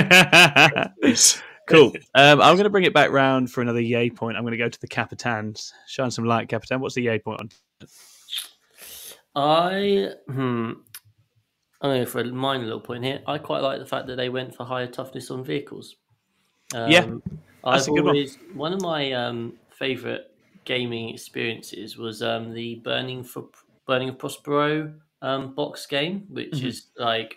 Cool. Um, I'm going to bring it back round for another yay point. I'm going to go to the Capitans. Shine some light, Capitan. What's the yay point on? I hmm. I'm going to go for a minor little point here. I quite like the fact that they went for higher toughness on vehicles. Um, yeah, I've always one. one of my um, favourite gaming experiences was um, the Burning for Burning of Prospero um, box game, which mm-hmm. is like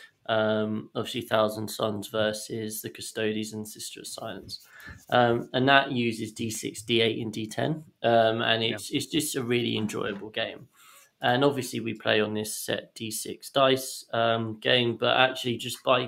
um, obviously Thousand Suns versus the Custodies and Sister of Silence, um, and that uses D six, D eight, and D ten, um, and it's yeah. it's just a really enjoyable game. And obviously, we play on this set D six dice um, game, but actually, just by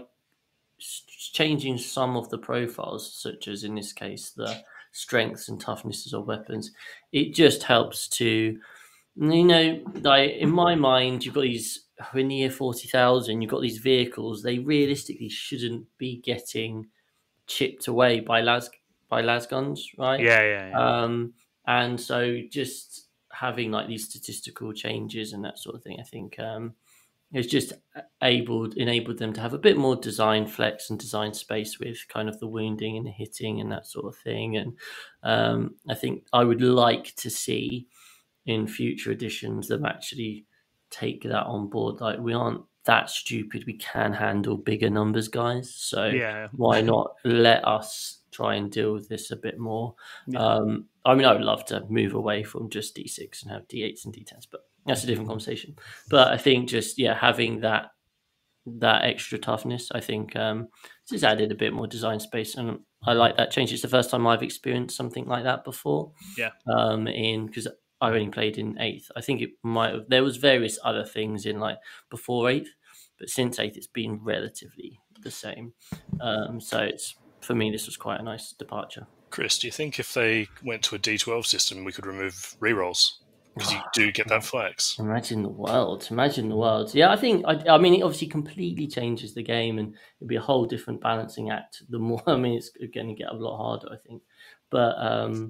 changing some of the profiles, such as in this case the strengths and toughnesses of weapons, it just helps to, you know, like in my mind, you've got these in the year forty thousand, you've got these vehicles. They realistically shouldn't be getting chipped away by las by las guns, right? Yeah, yeah. yeah. Um, and so just having like these statistical changes and that sort of thing, I think um, it's just able enabled them to have a bit more design flex and design space with kind of the wounding and the hitting and that sort of thing. And um, I think I would like to see in future editions them actually take that on board. Like, we aren't that stupid. We can handle bigger numbers, guys. So yeah. why not let us try and deal with this a bit more? Yeah. Um, I mean, I would love to move away from just D six and have D eights and D tens, but that's a different conversation. But I think just, yeah, having that that extra toughness, I think um, just added a bit more design space. And I like that change. It's the first time I've experienced something like that before. Yeah. Um, in because I only played in eighth. I think it might have, there was various other things in like before eighth, but since eighth, it's been relatively the same. Um, so it's, for me, this was quite a nice departure. Chris, do you think if they went to a D twelve system, we could remove rerolls? Because you do get that flex. Imagine the world. Imagine the world. Yeah, I think, I, I mean, it obviously completely changes the game and it'd be a whole different balancing act. The more, I mean, it's going to get a lot harder, I think. But um,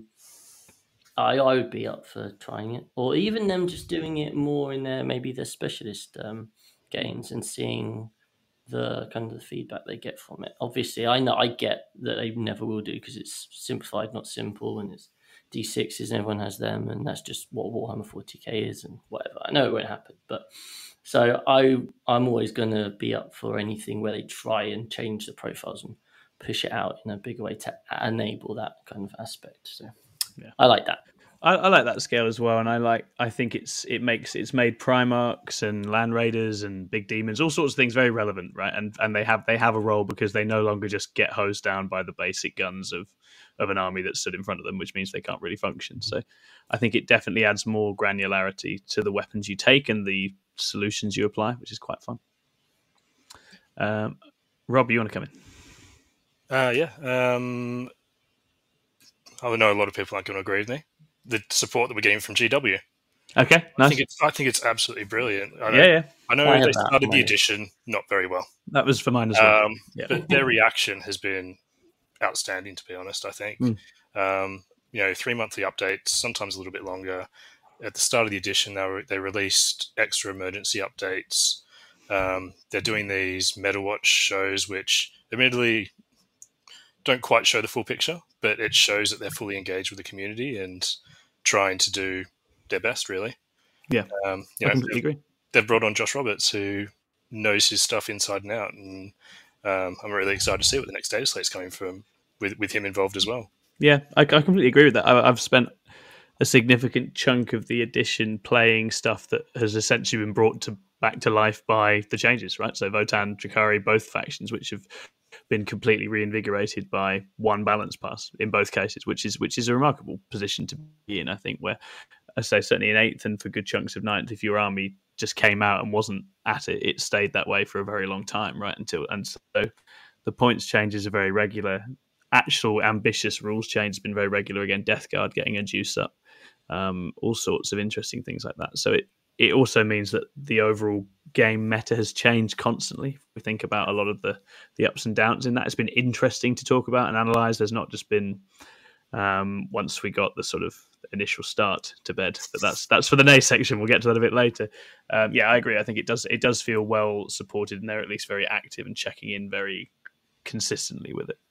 I, I would be up for trying it. Or even them just doing it more in their, maybe their specialist um, games and seeing the kind of the feedback they get from it. Obviously, I know, I get that they never will do because it's simplified, not simple, and it's D sixes and everyone has them, and that's just what Warhammer forty K is and whatever. I know it won't happen, but so I, I'm always going to be up for anything where they try and change the profiles and push it out in a bigger way to enable that kind of aspect. So yeah, I like that. I, I like that scale as well, and I like. I think it's it makes it's made Primarchs and Land Raiders and Big Demons, all sorts of things, very relevant, right? And and they have they have a role because they no longer just get hosed down by the basic guns of of an army that stood in front of them, which means they can't really function. So I think it definitely adds more granularity to the weapons you take and the solutions you apply, which is quite fun. Um, Rob, you want to come in? Uh, yeah. Um, I know a lot of people aren't going to agree with me. The support that we're getting from G W. Okay, nice. I think it's, I think it's absolutely brilliant. I know, yeah, yeah. I know I they started the edition not very well. That was for mine as well. Um, yeah. But their reaction has been outstanding, to be honest, I think. Mm. Um, you know, three monthly updates, sometimes a little bit longer. At the start of the edition, they, were, they released extra emergency updates. Um, they're doing these MetaWatch shows, which admittedly don't quite show the full picture, but it shows that they're fully engaged with the community and trying to do their best, really. Yeah, um, you I know, completely agree. They've brought on Josh Roberts, who knows his stuff inside and out, and um, I'm really excited to see what the next data slate's coming from with, with him involved as well. Yeah, I, I completely agree with that. I, I've spent a significant chunk of the edition playing stuff that has essentially been brought to back to life by the changes, right? So Votann, Drukhari, both factions, which have been completely reinvigorated by one balance pass in both cases, which is which is a remarkable position to be in, I think, where I say certainly in eighth and for good chunks of ninth, if your army just came out and wasn't at it, it stayed that way for a very long time, right? Until and so the points changes are very regular. Actual ambitious rules change has been very regular again. Death Guard getting a juice up, um, all sorts of interesting things like that. So it it also means that the overall game meta has changed constantly. If we think about a lot of the the ups and downs in that, it's been interesting to talk about and analyze. There's not just been um, once we got the sort of initial start to bed, but that's that's for the Nay section. We'll get to that a bit later. Um, yeah, I agree. I think it does it does feel well supported, and they're at least very active and checking in very consistently with it.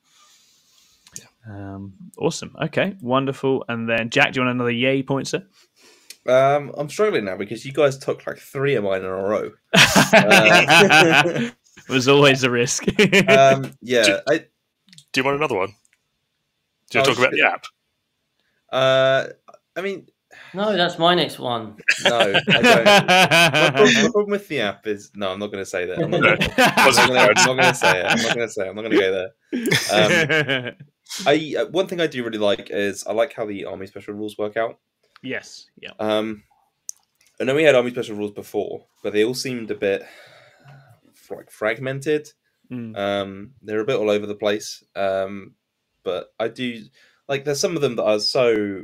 Yeah. Um, awesome. Okay, wonderful. And then Jack, do you want another yay pointer? Um, I'm struggling now because you guys took like three of mine in a row. uh, it was always a risk. um, yeah. Do, I, do you want another one? Do you oh, talk about shit. the app? Uh, I mean, No, that's my next one. no, I don't. My problem, my problem with the app is no. I'm not going to say that. I'm not going to say it. I'm not going to say it. I'm not going to go there. Um, I uh, one thing I do really like is I like how the army special rules work out. Yes. Yeah. Um, I know we had army special rules before, but they all seemed a bit like fragmented. Mm. Um, they're a bit all over the place. Um, but I do like there's some of them that are so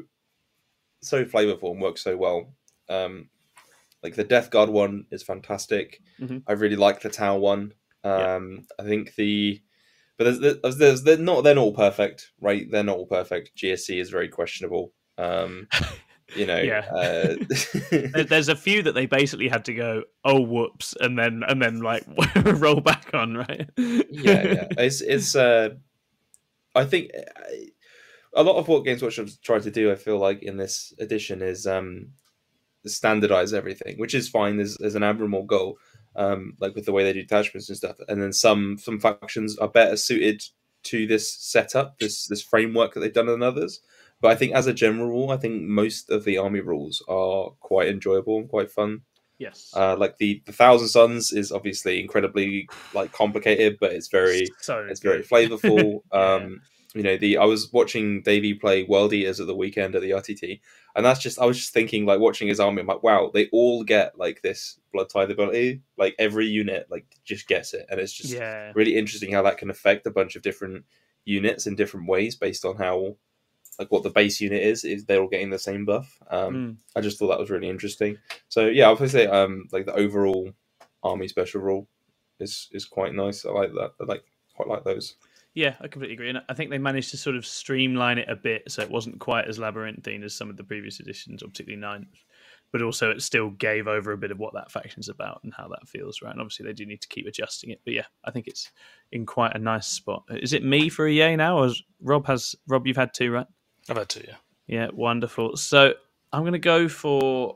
so flavorful and work so well. Um, like the Death Guard one is fantastic. Mm-hmm. I really like the Tau one. Um, yeah. I think the but there's, there's, there's they're not they're not all perfect, right? They're not all perfect. G S C is very questionable. Um, you know, yeah. Uh... there's a few that they basically had to go, oh whoops, and then and then like roll back on, right? yeah, yeah. It's it's. Uh, I think a lot of what Games Workshop tried to do, I feel like in this edition, is um, standardize everything, which is fine. There's, there's an admirable goal, um, like with the way they do detachments and stuff. And then some some factions are better suited to this setup, this this framework that they've done than others. But I think as a general rule, I think most of the army rules are quite enjoyable and quite fun. Yes. Uh, like the, the Thousand Suns is obviously incredibly like complicated, but it's very so it's good. very flavorful. yeah. Um, you know, the I was watching Davey play World Eaters at the weekend at the R T T, and that's just I was just thinking like watching his army. I'm like, wow, they all get like this blood tithe ability. Like every unit like just gets it, and it's just yeah. really interesting how that can affect a bunch of different units in different ways based on how. Like what the base unit is, is they're all getting the same buff. Um, mm. I just thought that was really interesting. So yeah, I would say um, like the overall army special rule is is quite nice. I like that. I like quite like those. Yeah, I completely agree, and I think they managed to sort of streamline it a bit, so it wasn't quite as labyrinthine as some of the previous editions, or particularly ninth. But also, it still gave over a bit of what that faction's about and how that feels, right? And obviously, they do need to keep adjusting it. But yeah, I think it's in quite a nice spot. Is it me for a yay now, or is Rob has Rob? You've had two, right? I've had two, yeah. Yeah, wonderful. So I'm going to go for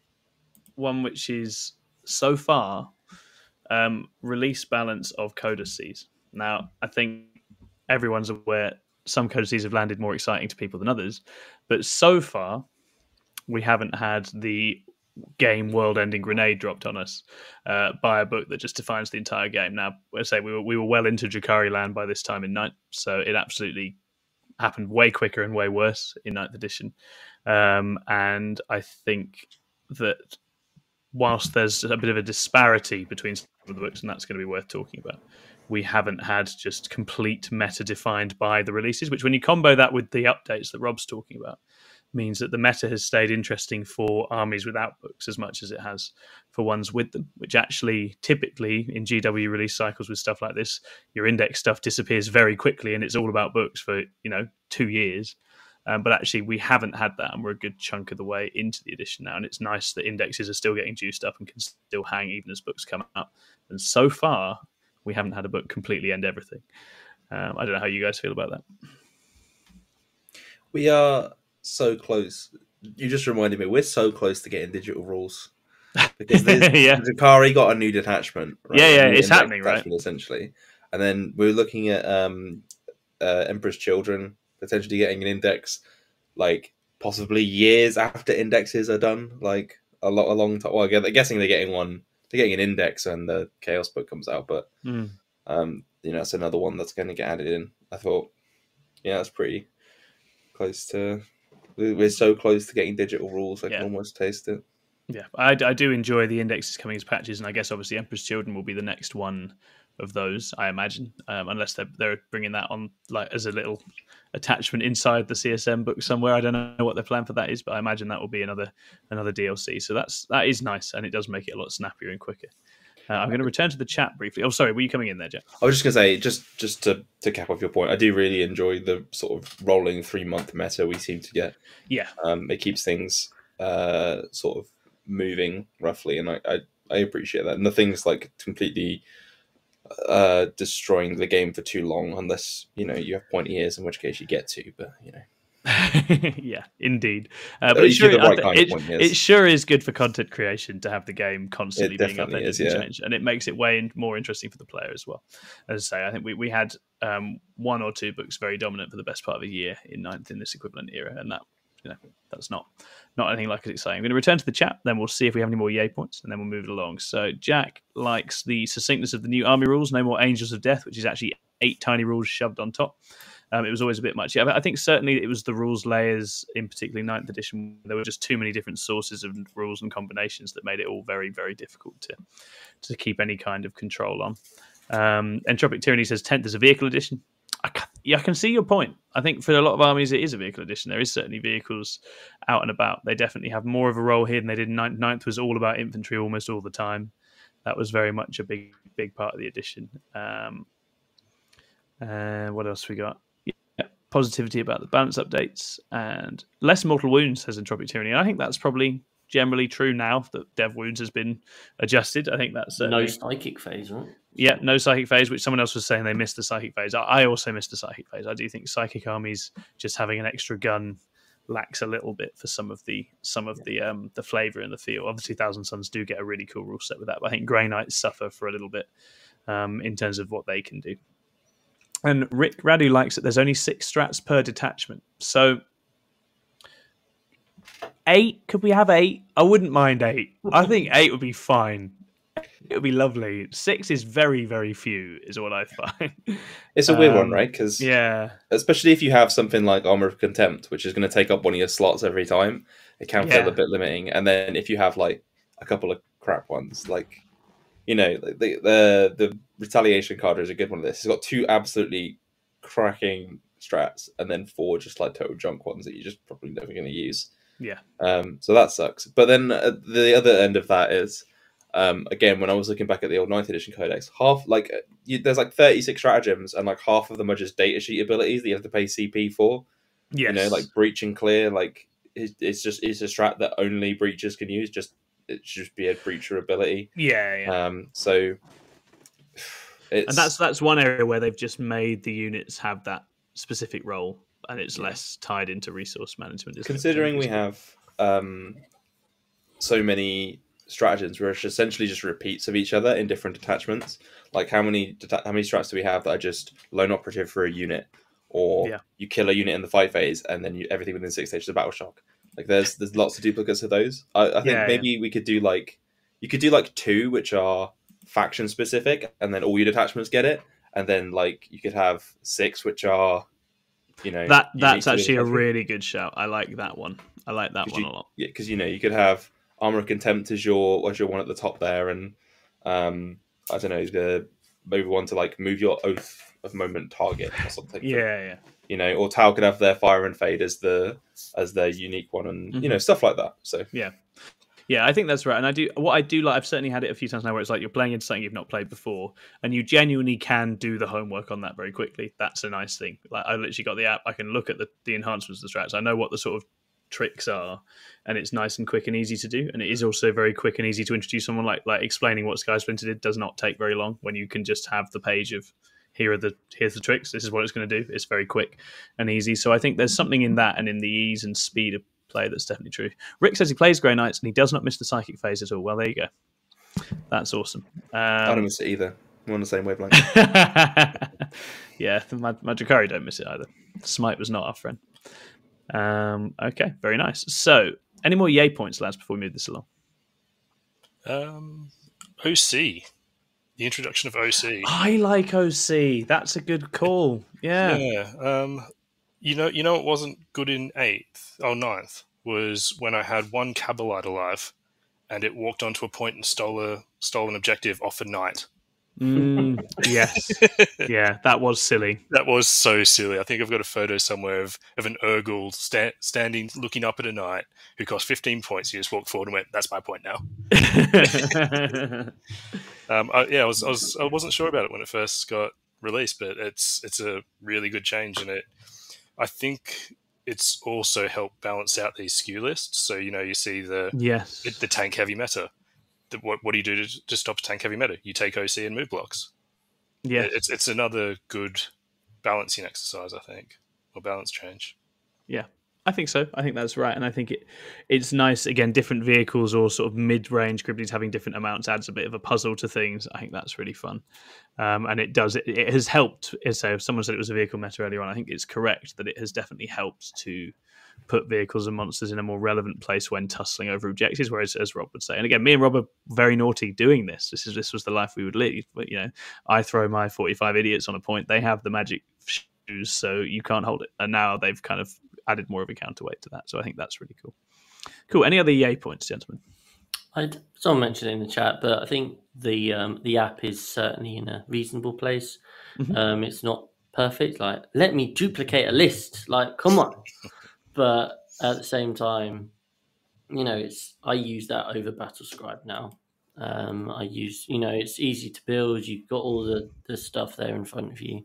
one which is so far um, release balance of codices. Now, I think everyone's aware some codices have landed more exciting to people than others, but so far we haven't had the game world-ending grenade dropped on us uh, by a book that just defines the entire game. Now, I say we were we were well into Drukhari land by this time in ninth, so it absolutely happened way quicker and way worse in ninth edition. Um, and I think that whilst there's a bit of a disparity between some of the books, and that's going to be worth talking about, we haven't had just complete meta defined by the releases, which when you combo that with the updates that Rob's talking about, means that the meta has stayed interesting for armies without books as much as it has for ones with them, which actually typically in G W release cycles with stuff like this, your index stuff disappears very quickly and it's all about books for, you know, two years. Um, but actually we haven't had that, and we're a good chunk of the way into the edition now. And it's nice that indexes are still getting juiced up and can still hang even as books come out. And so far, we haven't had a book completely end everything. Um, I don't know how you guys feel about that. We are so close. You just reminded me, we're so close to getting digital rules. Because yeah. Drukhari got a new detachment. Right? Yeah, yeah, new it's happening, right? Essentially. And then we're looking at um, uh, Emperor's Children potentially getting an index, like possibly years after indexes are done. Like a lot, a long time. Well, I'm guessing they're getting one. They're getting an index when the Chaos book comes out, but mm. um, you know, it's another one that's going to get added in. I thought, yeah, that's pretty close to. We're so close to getting digital rules. I yeah. can almost taste it. Yeah, I, I do enjoy the indexes coming as patches, and I guess obviously Emperor's Children will be the next one of those, I imagine, um, unless they're they're bringing that on like as a little attachment inside the C S M book somewhere. I don't know what their plan for that is, but I imagine that will be another another D L C. So that's that is nice, and it does make it a lot snappier and quicker. Uh, I'm going to return to the chat briefly. Oh, sorry, were you coming in there, Jack? I was just going to say, just just to, to cap off your point, I do really enjoy the sort of rolling three month meta we seem to get. Yeah, um, it keeps things uh, sort of moving roughly, and I, I I appreciate that. And the things like completely uh, destroying the game for too long, unless you know you have pointy ears, in which case you get to. But you know. Yeah, indeed. Uh, but it sure, the right it, it sure is good for content creation to have the game constantly being updated is, and yeah. changed, and it makes it way more interesting for the player as well. As I say, I think we, we had um, one or two books very dominant for the best part of a year in ninth in this equivalent era, and that you know that's not not anything like as exciting. I'm going to return to the chat, then we'll see if we have any more yay points, and then we'll move it along. So Jack likes the succinctness of the new army rules, no more Angels of Death, which is actually eight tiny rules shoved on top. Um, it was always a bit much. Yeah, but I think certainly it was the rules layers, in particularly ninth edition. There were just too many different sources of rules and combinations that made it all very, very difficult to to keep any kind of control on. Um, Entropic Tyranny says tenth is a vehicle edition. I can, yeah, I can see your point. I think for a lot of armies it is a vehicle edition. There is certainly vehicles out and about. They definitely have more of a role here than they did in ninth. ninth was all about infantry almost all the time. That was very much a big, big part of the edition. Um, uh, what else we got? Positivity about the balance updates and less mortal wounds, says Entropic Tyranny. And I think that's probably generally true now that Dev Wounds has been adjusted. I think that's certainly... no psychic phase, right? Yeah, no psychic phase, which someone else was saying they missed the psychic phase. I also missed the psychic phase. I do think psychic armies just having an extra gun lacks a little bit for some of the some of the um the flavour in the feel. Obviously, Thousand Suns do get a really cool rule set with that, but I think Grey Knights suffer for a little bit um in terms of what they can do. And Rick Radu likes that there's only six strats per detachment. So eight, could we have eight? I wouldn't mind eight. I think eight would be fine. It would be lovely. Six is very, very few, is what I find. It's a weird um, one, right? Because yeah, especially if you have something like Armor of Contempt, which is going to take up one of your slots every time, it can feel Yeah. a bit limiting. And then if you have like a couple of crap ones, like you know, the the the retaliation card is a good one of this. It's got two absolutely cracking strats, and then four just like total junk ones that you're just probably never going to use. yeah, Um, so that sucks. But then uh, the other end of that is, um, again, when I was looking back at the old ninth edition codex, half like you, there's like thirty-six stratagems, and like half of them are just data sheet abilities that you have to pay C P for. yes. You know, like breach and clear, like it, it's just it's a strat that only breachers can use. Just it should just be a breacher ability. yeah, yeah. Um, so it's And that's that's one area where they've just made the units have that specific role, and it's less tied into resource management. isn't it? considering we have um, so many stratagems which are essentially just repeats of each other in different detachments. Like how many deta- how many strats do we have that are just lone operative for a unit, or Yeah. you kill a unit in the fight phase and then you, everything within six stages of battle shock. Like there's there's lots of duplicates of those. I, I think Yeah, maybe we could do like you could do like two which are faction specific, and then all your detachments get it, and then like you could have six which are you know that unique that's to the actually a detachment. really good shout. I like that one. I like that one you, a lot. Yeah, because you know you could have Armor of Contempt as your as your one at the top there, and um, I don't know the maybe one to like move your Oath of Moment target or something. Yeah, yeah. You know, or Tau could have their Fire and Fade as the as their unique one, and Mm-hmm. you know stuff like that. So Yeah. Yeah, I think that's right. And I do what I do like I've certainly had it a few times now where it's like you're playing into something you've not played before, and you genuinely can do the homework on that very quickly. That's a nice thing. Like I literally got the app, I can look at the, the enhancements of the strats. I know what the sort of tricks are, and it's nice and quick and easy to do. And it is also very quick and easy to introduce someone. Like like explaining what Sky Splinter did does not take very long when you can just have the page of here are the here's the tricks, this is what it's going to do. It's very quick and easy. So I think there's something in that and in the ease and speed of play that's definitely true. Rick says he plays Grey Knights and he does not miss the psychic phase at all. Well, there you go. That's awesome. Um, I don't miss it either. We're on the same wavelength. yeah, my, my Drakari don't miss it either. Smite was not our friend. Um, okay, very nice. So, any more yay points, lads, before we move this along? Um, O C. The introduction of O C. I like O C. That's a good call. Yeah. Yeah. Um, you know, you know, it wasn't good in eighth or ninth was when I had one Cabalite alive, and it walked onto a point and stole a stole an objective off a knight. Mm, yes. Yeah, that was silly. That was so silly. I think I've got a photo somewhere of, of an Urgle sta- standing, looking up at a knight who cost fifteen points. He just walked forward and went, "That's my point now." um, I, yeah, I was, I was, I wasn't sure about it when it first got released, but it's, it's a really good change, and it, I think it's also helped balance out these skew lists. So you know, you see the yes, the, the tank heavy meta. The, what, what do you do to, to stop tank heavy meta? You take O C and move blocks. Yeah, it's it's another good balancing exercise, I think, or balance change. Yeah, I think so. I think that's right, and I think it it's nice. Again, different vehicles or sort of mid-range Gribblies having different amounts adds a bit of a puzzle to things. I think that's really fun, um, and it does. It, it has helped. So, if someone said it was a vehicle meta earlier on, I think it's correct that it has definitely helped to put vehicles and monsters in a more relevant place when tussling over objectives. Whereas, as Rob would say, and again, me and Rob are very naughty doing this. This is this was the life we would lead. But you know, I throw my forty-five idiots on a point. They have the magic shoes, so you can't hold it. And now they've kind of added more of a counterweight to that. So I think that's really cool. Cool. Any other yay points, gentlemen? I'd someone mentioned it in the chat, but I think the um, the app is certainly in a reasonable place. Mm-hmm. Um, it's not perfect. Like, let me duplicate a list. Like, come on. But at the same time, you know, it's I use that over Battlescribe now. Um, I use, you know, it's easy to build. You've got all the, the stuff there in front of you.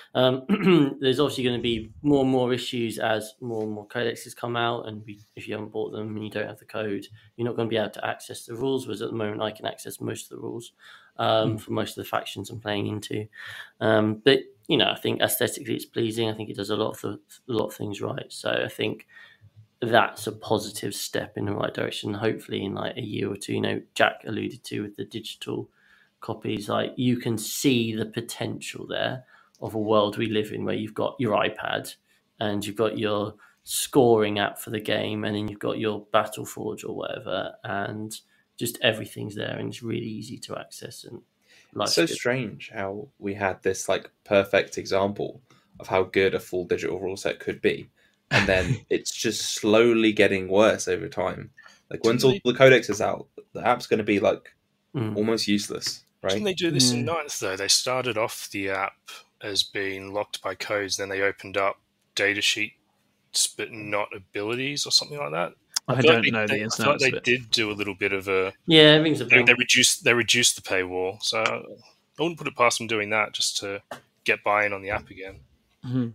Um, there's obviously going to be more and more issues as more and more codexes come out. And we, if you haven't bought them and you don't have the code, you're not going to be able to access the rules. Whereas at the moment, I can access most of the rules um, mm. for most of the factions I'm playing into. Um, but, you know, I think aesthetically it's pleasing. I think it does a lot of the, a lot of things right. So I think that's a positive step in the right direction. Hopefully in like a year or two, you know, Jack alluded to with the digital copies, like you can see the potential there of a world we live in where you've got your iPad and you've got your scoring app for the game and then you've got your Battleforge or whatever, and just everything's there and it's really easy to access. And it's so good. Strange how we had this like perfect example of how good a full digital rule set could be. And then it's just slowly getting worse over time. Like once all the codex is out, the app's going to be like mm. almost useless, right? Didn't they do this mm. in ninth though? They started off the app as being locked by codes, then they opened up data sheets but not abilities or something like that. I, I don't know they, the ins and outs. I thought they did do a little bit of a yeah. It rings a they, bell. they reduced they reduced the paywall, so I wouldn't put it past them doing that just to get buy-in on the app again. Mm-hmm.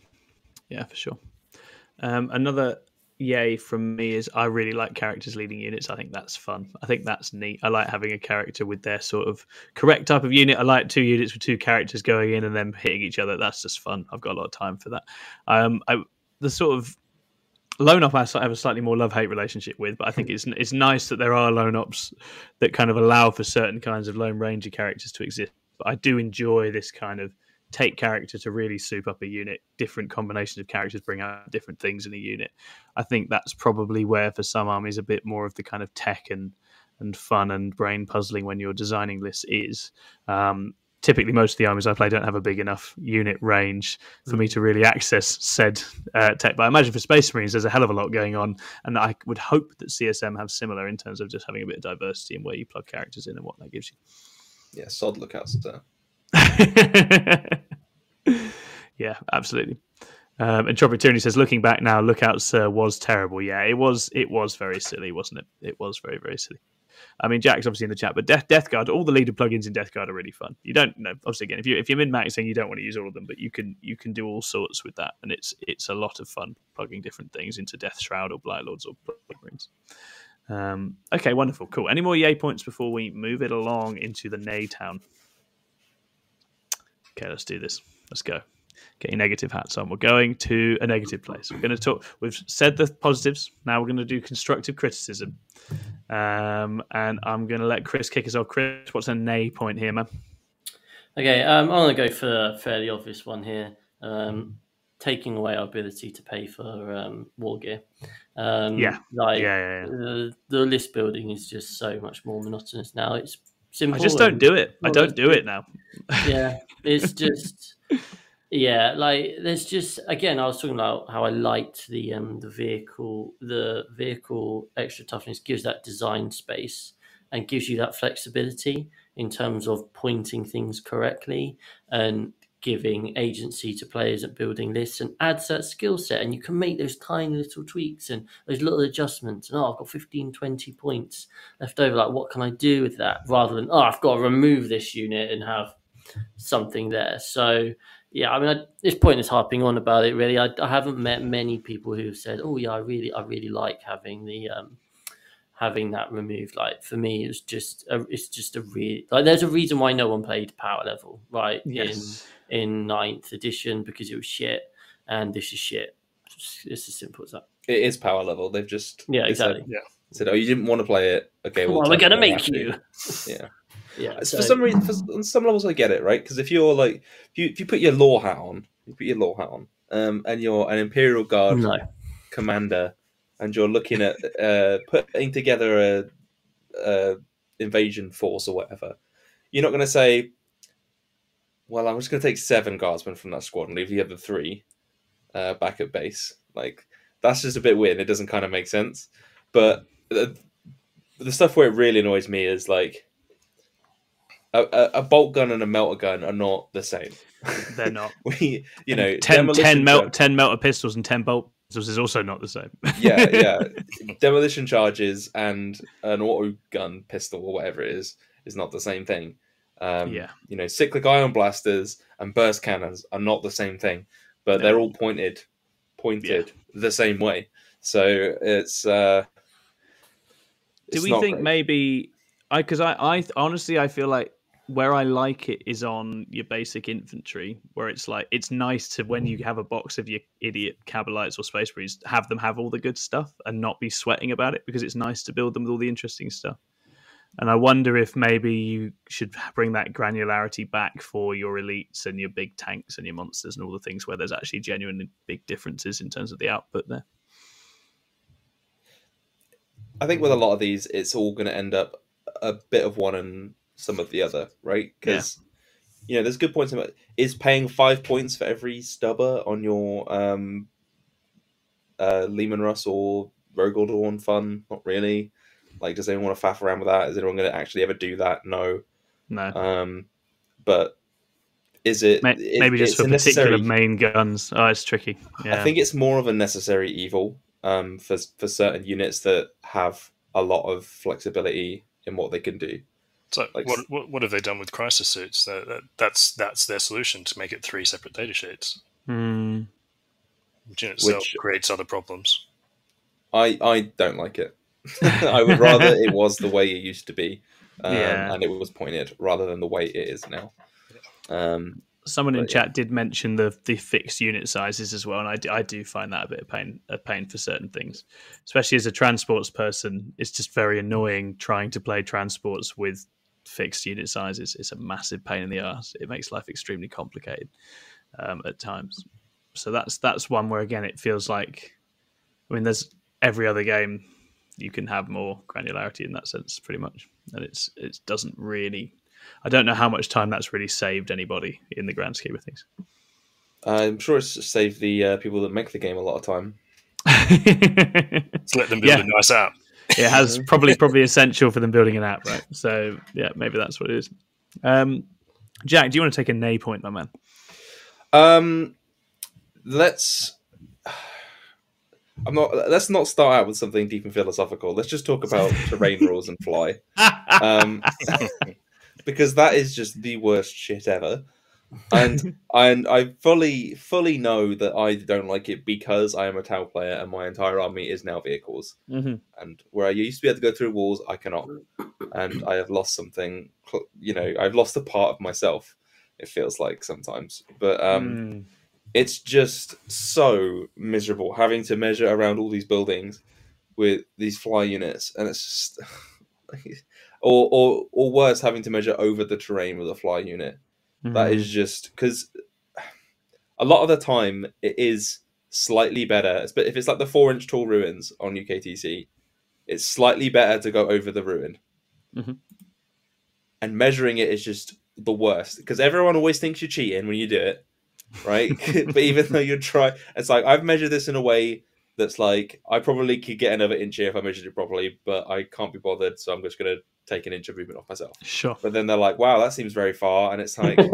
Yeah, for sure. Um, another yay from me is I really like characters leading units. I think that's fun. I think that's neat. I like having a character with their sort of correct type of unit. I like two units with two characters going in and then hitting each other. That's just fun. I've got a lot of time for that. Um, I, the sort of lone op I have a slightly more love-hate relationship with, but I think it's it's nice that there are lone ops that kind of allow for certain kinds of lone ranger characters to exist. But I do enjoy this kind of take character to really soup up a unit. Different combinations of characters bring out different things in a unit. I think that's probably where for some armies a bit more of the kind of tech and and fun and brain puzzling when you're designing lists is. Um, typically most of the armies I play don't have a big enough unit range for me to really access said uh, tech. But I imagine for Space Marines there's a hell of a lot going on, and I would hope that C S M have similar in terms of just having a bit of diversity in where you plug characters in and what that gives you. Yeah, sod lookouts there. Yeah, absolutely. Um, and Tropic Tyranny says, looking back now, Lookouts uh, was terrible. Yeah, it was. It was very silly, wasn't it? It was very, very silly. I mean, Jack's obviously in the chat, but Death, Death Guard, all the leader plugins in Death Guard are really fun. You don't know, obviously, again, if you if you're min maxing, you don't want to use all of them, but you can you can do all sorts with that, and it's it's a lot of fun plugging different things into Death Shroud or Blight Lords or Blood Rings. Um, okay, wonderful, cool. Any more yay points before we move it along into the Nay Town? Okay, let's do this. Let's go. Get your negative hats on. We're going to a negative place. We're going to talk. We've said the positives. Now we're going to do constructive criticism. Um, and I'm going to let Chris kick us off. Chris, what's a nay point here, man? Okay, um, I'm going to go for a fairly obvious one here. Um, taking away our ability to pay for um, war gear. Um, yeah. Like, yeah, yeah, yeah. The, the list building is just so much more monotonous now. It's simple. I just don't do it. I don't do it now. Yeah, it's just... Yeah, like there's just again, I was talking about how I liked the um the vehicle, the vehicle extra toughness gives that design space, and gives you that flexibility in terms of pointing things correctly and giving agency to players at building lists, and adds that skill set. And you can make those tiny little tweaks and those little adjustments. And, oh, I've got fifteen, twenty points left over. Like, what can I do with that? Rather than, oh, I've got to remove this unit and have something there. So, yeah, I mean, I, it's pointless harping on about it, really. I, I haven't met many people who have said, oh, yeah, I really, I really like having the, um, having that removed. Like, for me, it's just, a, it's just a really, like, there's a reason why no one played power level, right? Yes. In, in ninth edition, because it was shit, and this is shit. It's, it's as simple as that. It is power level. They've just Yeah, exactly. Said, Yeah. said, oh, you didn't want to play it. Okay, well, Well, we're gonna you make have to. you. Yeah. Yeah. For so- some reason, for, on some levels, I get it, right? Because if you're like, if you if you put your law hat on, you put your law hat on, um, and you're an Imperial Guard No. commander, and you're looking at uh, putting together a, a invasion force or whatever, you're not going to say, well, I'm just going to take seven guardsmen from that squad and leave the other three uh, back at base. Like, that's just a bit weird. It doesn't kind of make sense. But the, the stuff where it really annoys me is like a, a, a bolt gun and a melter gun are not the same. They're not. we, you know, ten, demolition ten, melt, charge- ten melter pistols and ten bolt pistols is also not the same. yeah, yeah. Demolition charges and an auto gun pistol or whatever it is is not the same thing. Um, Yeah. You know, cyclic ion blasters and burst cannons are not the same thing, but No. they're all pointed, pointed the same way. So it's. Uh, Do it's we not think great. maybe I because I, I honestly I feel like where I like it is on your basic infantry, where it's like it's nice to when you have a box of your idiot Cabalites or Space Marines, have them have all the good stuff and not be sweating about it, because it's nice to build them with all the interesting stuff. And I wonder if maybe you should bring that granularity back for your elites and your big tanks and your monsters and all the things where there's actually genuinely big differences in terms of the output there. I think with a lot of these, it's all going to end up a bit of one and some of the other, right? Because you know, there's good points about is paying five points for every stubber on your um, uh, Lehman Russ or Rogel Dawn fun. Not really. Like, does anyone want to faff around with that? Is anyone going to actually ever do that? No. No. Um, but is it May- it- maybe just it's for a particular necessary- main guns. Oh, it's tricky. Yeah. I think it's more of a necessary evil um, for for certain units that have a lot of flexibility in what they can do. So Like- what, what what have they done with crisis suits? That, that, that's that's their solution, to make it three separate data sheets, Hmm. which in itself Which- creates other problems. I, I don't like it. I would rather it was the way it used to be, um, Yeah. and it was pointed, rather than the way it is now. Um, Someone in But, yeah. chat did mention the the fixed unit sizes as well, and I do, I do find that a bit of pain a pain for certain things, especially as a transports person. It's just very annoying trying to play transports with fixed unit sizes. It's a massive pain in the arse. It makes life extremely complicated um, at times. So that's that's one where again it feels like, I mean, there's every other game you can have more granularity in that sense, pretty much, and it's it doesn't really. I don't know how much time that's really saved anybody in the grand scheme of things. I'm sure it's saved the uh, people that make the game a lot of time. it To let them build Yeah. a nice app. has probably probably essential for them building an app, right? So yeah, maybe that's what it is. Um, Jack, do you want to take a nay point, my man? Um, let's. I'm not. Let's not start out with something deep and philosophical. Let's just talk about terrain rules and fly, um, because that is just the worst shit ever. And and I fully fully know that I don't like it because I am a Tau player and my entire army is now vehicles. Mm-hmm. And where I used to be able to go through walls, I cannot, and I have lost something. You know, I've lost a part of myself. It feels like sometimes, but um. Mm. It's just so miserable having to measure around all these buildings with these fly units, and it's just, or or or worse, having to measure over the terrain with a fly unit. That is just because a lot of the time it is slightly better. But if it's like the four-inch tall ruins on U K T C, it's slightly better to go over the ruin. Mhm. And measuring it is just the worst because everyone always thinks you're cheating when you do it. Right, but even though you try, it's like I've measured this in a way that's like, I probably could get another inch here if I measured it properly, but I can't be bothered, so I'm just going to take an inch of movement off myself. Sure. But then they're like, wow, that seems very far. And it's like,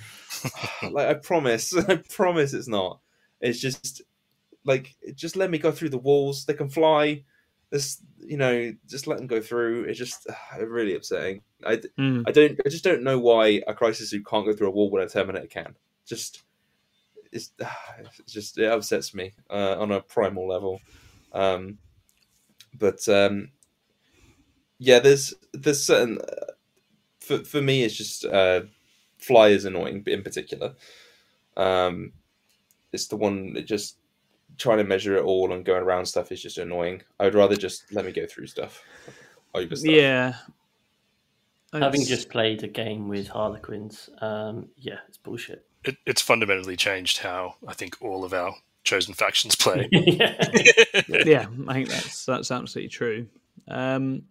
like I promise, I promise it's not. It's just like, just let me go through the walls. They can fly. This, you know, just let them go through. It's just uh, really upsetting. I, Mm. I don't, I just don't know why a Crisis suit can't go through a wall when a Terminator can. Just, it's, uh, it's just, it upsets me uh, on a primal level. Um, but um, yeah, there's, there's certain. Uh, for for me, it's just uh, fly is annoying in particular. Um, it's the one that just. Trying to measure it all and going around stuff is just annoying. I would rather just let me go through stuff. Over stuff. Yeah. Having It's- just played a game with Harlequins, um, yeah, it's bullshit. It, it's fundamentally changed how I think all of our chosen factions play. yeah. yeah, I think that's that's absolutely true. Um,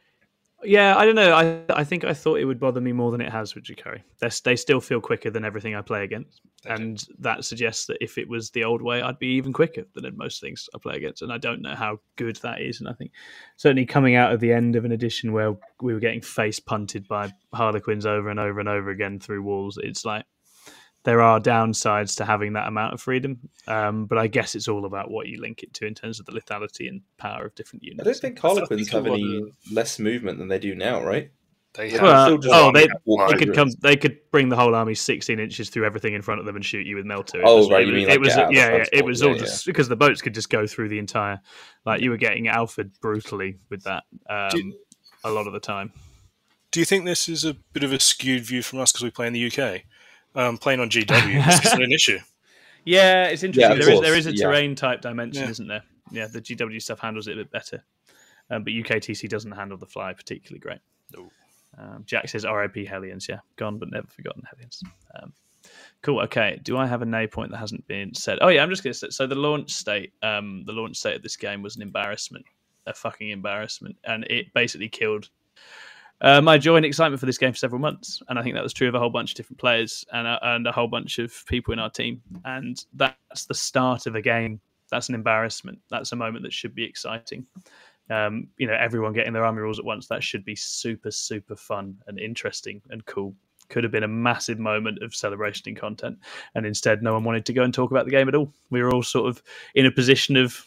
yeah, I don't know. I I think I thought it would bother me more than it has with Jukari. They they still feel quicker than everything I play against, They do. and that suggests that if it was the old way, I'd be even quicker than in most things I play against. And I don't know how good that is. And I think certainly coming out of the end of an edition where we were getting face punted by Harlequins over and over and over again through walls, it's like there are downsides to having that amount of freedom. Um, but I guess it's all about what you link it to in terms of the lethality and power of different units. I don't think I Harlequins think a have lot any less movement than they do now, right? They Yeah. have Well, still just oh, army they, have walk they could through come. it. They could bring the whole army sixteen inches through everything in front of them and shoot you with Melter. It Oh, was, right, It, you mean, it like, was, get out of the yeah, yeah. It transport. was Yeah, all yeah. just because the boats could just go through the entire. Like you were getting Alfred brutally with that um, Do- a lot of the time. Do you think this is a bit of a skewed view from us because we play in the U K? Um, playing on G W this isn't an issue. Yeah, it's interesting. Yeah, of there is course, there is a yeah. terrain type dimension, Yeah. isn't there? Yeah, the G W stuff handles it a bit better, um, but U K T C doesn't handle the fly particularly great. No. Um, Jack says R I P Hellions, yeah, gone but never forgotten Hellions. Um, cool. Okay, do I have a nay point that hasn't been said? Oh yeah, I'm just going to say. So the launch state, um, the launch state of this game was an embarrassment, a fucking embarrassment, and it basically killed uh, my joy and excitement for this game for several months. And I think that was true of a whole bunch of different players and a, and a whole bunch of people in our team. And that's the start of a game. That's an embarrassment. That's a moment that should be exciting. Um, you know, everyone getting their army rules at once. That should be super, super fun and interesting and cool. Could have been a massive moment of celebration and content. And instead, no one wanted to go and talk about the game at all. We were all sort of in a position of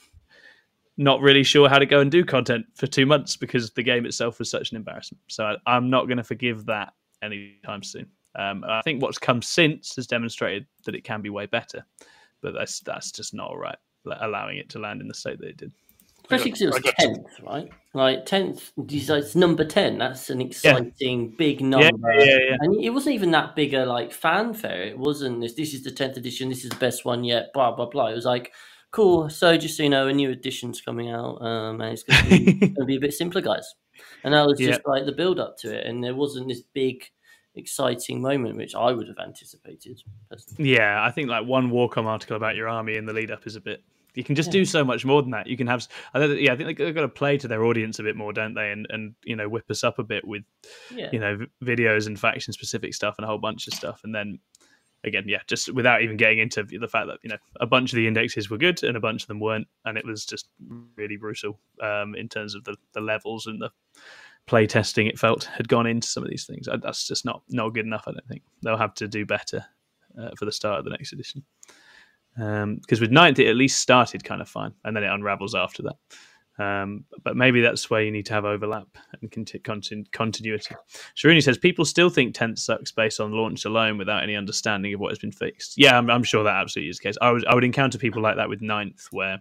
not really sure how to go and do content for two months because the game itself was such an embarrassment. So I, I'm not going to forgive that anytime soon. Um, I think what's come since has demonstrated that it can be way better, but that's that's just not all right, allowing it to land in the state that it did. Especially because it I was got to- tenth, right? Like tenth, it's number ten. That's an exciting big Yeah, number. yeah, yeah. And it wasn't even that big a like fanfare. It wasn't this. This is the tenth edition. This is the best one yet. Blah blah blah. It was like, cool. So just so you know, a new edition's coming out, um, and it's going to be, going to be a bit simpler, guys. And that was just Yeah. like the build up to it, and there wasn't this big, exciting moment which I would have anticipated. Personally. Yeah, I think like one Warcom article about your army in the lead up is a bit. You can just Yeah. do so much more than that. You can have, I think, yeah, I think they've got to play to their audience a bit more, don't they? And and you know, whip us up a bit with, Yeah. you know, v- videos and faction specific stuff and a whole bunch of stuff. And then again, yeah, just without even getting into the fact that you know a bunch of the indexes were good and a bunch of them weren't, and it was just really brutal um, in terms of the the levels and the play testing. It felt had gone into some of these things. I, that's just not not good enough. I don't think they'll have to do better uh, for the start of the next edition. Because um, with ninth, it at least started kind of fine, and then it unravels after that. Um, but maybe that's where you need to have overlap and conti- continu- continuity. Sharuni says, people still think tenth sucks based on launch alone without any understanding of what has been fixed. Yeah, I'm, I'm sure that absolutely is the case. I, was, I would encounter people like that with ninth, where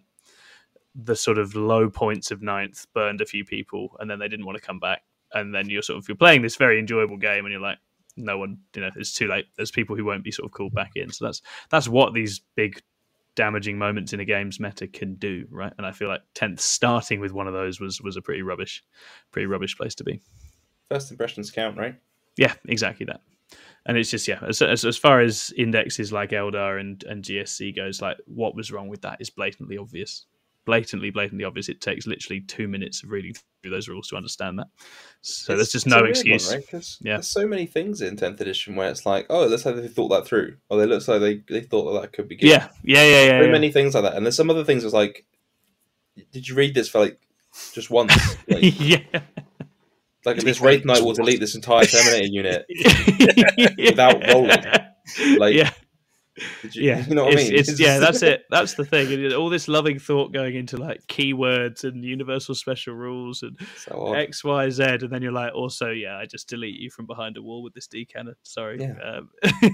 the sort of low points of ninth burned a few people, and then they didn't want to come back. And then you're sort of you're playing this very enjoyable game, and you're like, no one, you know, it's too late. There's people who won't be sort of called back in. So that's that's what these big damaging moments in a game's meta can do, right? And I feel like tenth starting with one of those was was a pretty rubbish, pretty rubbish place to be. First impressions count, right? Yeah, exactly that. And it's just yeah, as as, as far as indexes like Eldar and and G S C goes, like what was wrong with that is blatantly obvious. Blatantly, blatantly obvious. It takes literally two minutes of reading through those rules to understand that. So It's- there's just it's a no weird excuse. one, right? 'Cause Yeah. there's so many things in tenth edition where it's like, oh, it looks like they thought that through, or it looks like they, they thought that that could be good. Yeah, yeah, yeah, yeah. so yeah. many things like that, and there's some other things that's like, did you read this for like just once? Like, yeah. like if this Wraith Knight will delete this entire Terminator unit without rolling. Like, yeah. Did you, yeah, you know what it's, I mean? It's, yeah, that's it. That's the thing. And all this loving thought going into like keywords and universal special rules and so X, Y, Z, and then you're like, also, yeah, I just delete you from behind a wall with this D cannon. Sorry. Yeah. Um,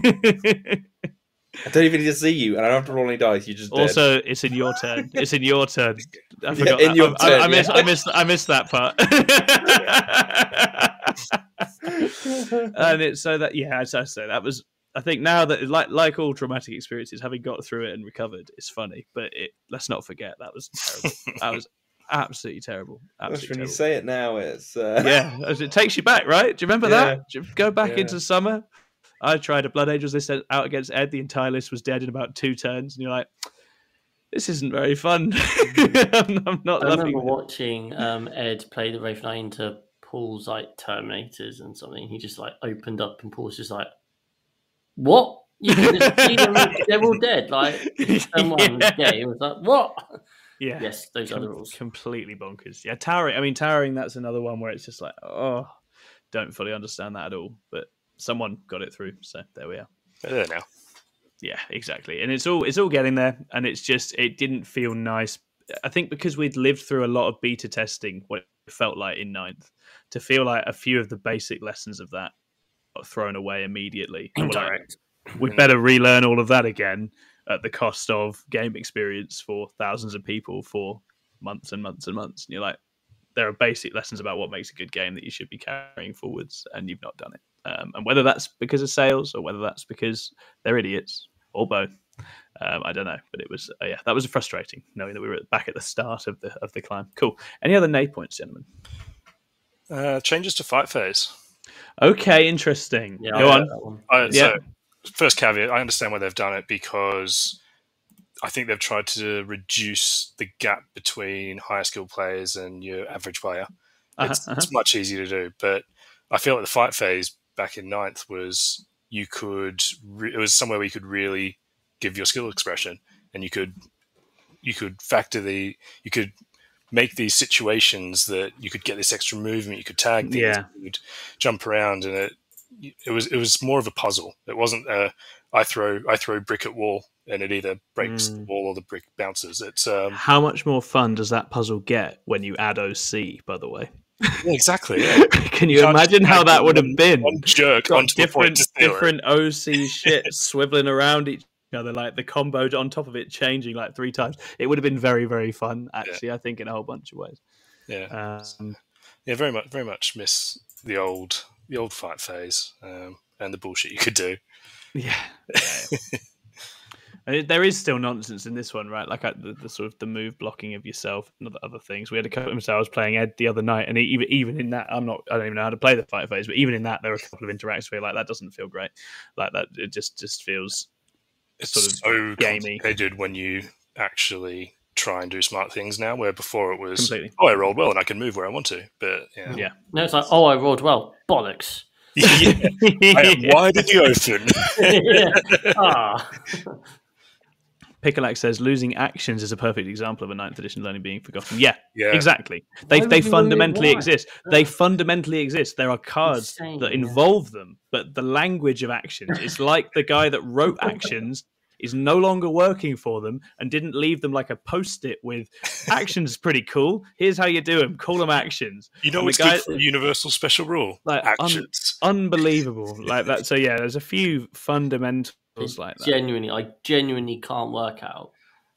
I don't even need to see you, and I don't have to roll any dice. You just also, dead. it's in your turn. It's in your turn. I Yeah, forgot. in your I, turn, I, I, missed, yeah. I missed. I missed that part. And it's so that yeah, as I say, that was. I think now that like like all traumatic experiences, having got through it and recovered, it's funny. But it, let's not forget that was terrible. That was absolutely terrible. Absolutely when terrible. you say it now, it's uh... yeah, it takes you back, right? Do you remember Yeah. that? Do you go back Yeah. into summer. I tried a Blood Angels list out against Ed. The entire list was dead in about two turns, and you're like, "This isn't very fun." I'm, I'm not I loving remember it. watching um, Ed play the Wraith Knight into Paul's like Terminators and something. He just like opened up, and Paul's just like, "What? You can just see them? They're all dead." Like someone Yeah. yeah, he was like, "What?" Yeah. Yes, those are Com- the rules. completely bonkers. Yeah, towering. I mean, towering. That's another one where it's just like, oh, don't fully understand that at all. But someone got it through, so there we are. They're there now. Yeah, exactly. And it's all it's all getting there, and it's just it didn't feel nice. I think because we'd lived through a lot of beta testing, what it felt like in ninth, to feel like a few of the basic lessons of that got thrown away immediately. And we're like, Indirect. we'd better relearn all of that again at the cost of game experience for thousands of people for months and months and months. And you're like, there are basic lessons about what makes a good game that you should be carrying forwards, and you've not done it. Um, and whether that's because of sales or whether that's because they're idiots or both, um, I don't know. But it was uh, yeah, that was frustrating knowing that we were back at the start of the of the climb. Cool. Any other nay points, gentlemen? Uh, changes to fight phase. Okay, interesting. Yeah, Go I on. like that one. Uh, Yeah. So, first caveat, I understand why they've done it because I think they've tried to reduce the gap between higher skill players and your average player. Uh-huh, It's, uh-huh. it's much easier to do, but I feel like the fight phase back in ninth was you could re- it was somewhere where you could really give your skill expression, and you could you could factor the you could make these situations that you could get this extra movement, you could tag things, Yeah. you could jump around, and it it was it was more of a puzzle. It wasn't a I throw I throw brick at wall and it either breaks the Mm. wall or the brick bounces. It's um, How much more fun does that puzzle get when you add O C, by the way? yeah, exactly. Yeah. Can you can't imagine just how add that would have one- been? One jerk Got onto a point different to steal it. different O C shit swiveling around each other, like the combo on top of it changing like three times. It would have been very, very fun, actually, I think, in a whole bunch of ways. Yeah, Um, yeah, very much, very much miss the old, the old fight phase um, and the bullshit you could do. yeah. yeah. And it, there is still nonsense in this one, right? Like uh, the, the sort of the move blocking of yourself and other, other things. We had a couple of I was playing Ed the other night, and even even in that, I'm not. I don't even know how to play the fight phase, but even in that, there were a couple of interactions where like that doesn't feel great. Like that, it just just feels It's sort of so gamey. complicated when you actually try and do smart things now, where before it was, Completely. oh, I rolled well and I can move where I want to. But yeah, yeah. No, it's like, oh, I rolled well. Bollocks. yeah. I am wide in the open. Yeah. Ah. Pickalack says losing actions is a perfect example of a ninth edition learning being forgotten. Yeah, Yeah. exactly. They Why would they you really fundamentally why? exist. Yeah. They fundamentally exist. There are cards Insane, that yeah. involve them, but the language of actions is like the guy that wrote actions is no longer working for them and didn't leave them like a post-it with actions pretty cool. Here's how you do them. Call them actions. You know And the what's guy- good for a universal special rule? Like, un- Actions. Unbelievable. Like that. So yeah, there's a few fundamentals like that. Genuinely, I genuinely can't work out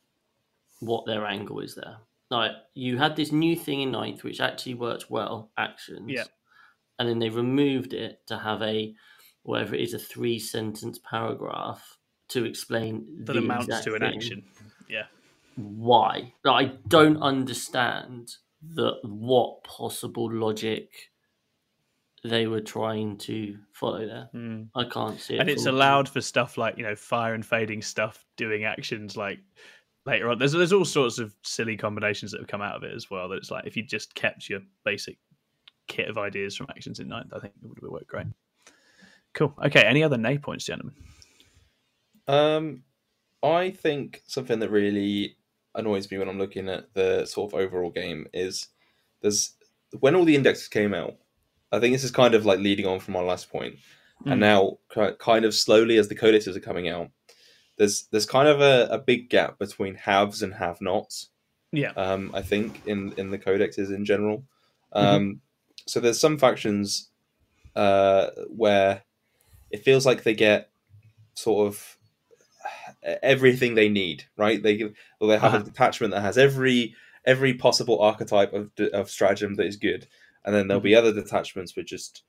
what their angle is there. Like, you had this new thing in ninth which actually worked well, actions. Yeah. And then they removed it to have a, whatever it is, a three sentence paragraph to explain that the amounts exact to an thing. action. Yeah. Why? Like, I don't understand the what possible logic they were trying to follow there. Mm. I can't see it. And it's from- allowed for stuff like, you know, fire and fading stuff doing actions like later on. There's there's all sorts of silly combinations that have come out of it as well. That it's like if you just kept your basic kit of ideas from actions in ninth, I think it would have worked great. Cool. Okay. Any other nay points, gentlemen? Um, I think something that really annoys me when I'm looking at the sort of overall game is there's when all the indexes came out. I think this is kind of like leading on from our last point, mm. and now kind of slowly as the codexes are coming out, there's there's kind of a, a big gap between haves and have-nots. Yeah, um, I think in in the codexes in general. Um, mm-hmm. So there's some factions uh, where it feels like they get sort of everything they need, right? They well, they have uh-huh. a detachment that has every every possible archetype of of stratagem that is good, and then there'll mm-hmm. be other detachments which just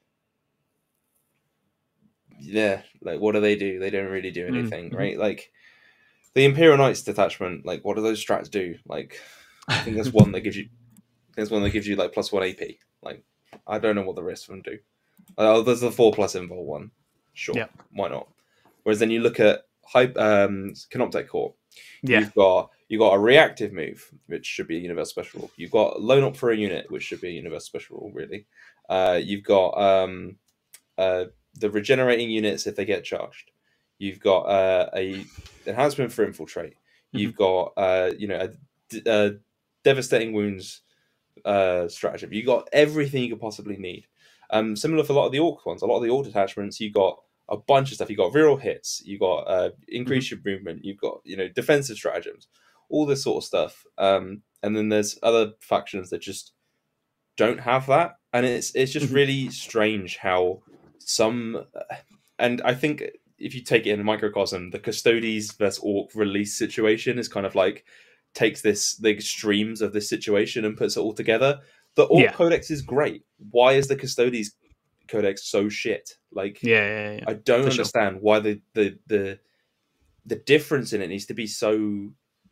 yeah, like what do they do? They don't really do anything, mm-hmm. right? Like the Imperial Knights detachment, like what do those strats do? Like I think there's one that gives you there's one that gives you like plus one A P. Like I don't know what the rest of them do. Oh, there's the four plus invul one. Sure, yeah. Why not? Whereas then you look at Hype, um, Canoptek Core. Yeah. You've got you got a reactive move, which should be a universal special rule. You've got loan up for a unit, which should be a universal special rule, really. Uh, you've got um, uh, the regenerating units if they get charged. You've got uh, a enhancement for infiltrate. Mm-hmm. You've got uh, you know a, a devastating wounds uh, stratagem. You got everything you could possibly need. Um, similar for a lot of the orc ones. A lot of the orc attachments, you got a bunch of stuff. You got viral hits. You got uh, increase mm-hmm. your movement. You've got you know defensive stratagems. All this sort of stuff. Um, and then there's other factions that just don't have that, and it's it's just mm-hmm. really strange how some. And I think if you take it in a microcosm, the Custodes versus Orc release situation is kind of like takes this the extremes of this situation and puts it all together. The Orc yeah. Codex is great. Why is the Custodes Codex so shit? Like, yeah, yeah, yeah. I don't For understand sure. why the, the the the difference in it needs to be so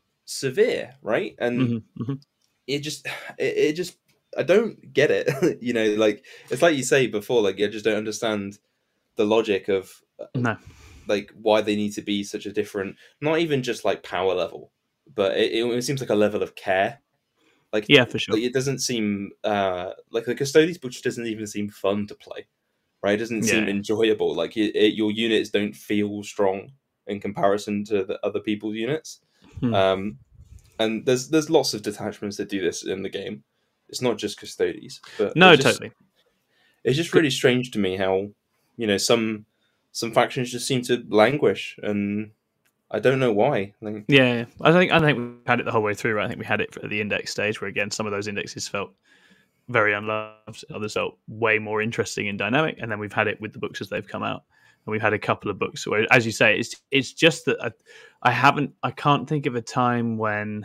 severe, right? And mm-hmm, mm-hmm. it just it, it just I don't get it. You know, like it's like you say before, like I just don't understand the logic of no. like why they need to be such a different, not even just like power level, but it, it, it seems like a level of care. Like yeah, for sure. Like, it doesn't seem uh, like the Custodes book doesn't even seem fun to play, right? It doesn't seem yeah. enjoyable. Like it, it, your units don't feel strong in comparison to the other people's units. Hmm. Um, and there's there's lots of detachments that do this in the game. It's not just Custodes. But no, it's just, totally. It's just really strange to me how you know some some factions just seem to languish and. I don't know why. Like, yeah, I think I think we had it the whole way through. Right? I think we had it at the index stage, where again some of those indexes felt very unloved, others felt way more interesting and dynamic, and then we've had it with the books as they've come out, and we've had a couple of books where, as you say, it's it's just that I, I haven't, I can't think of a time when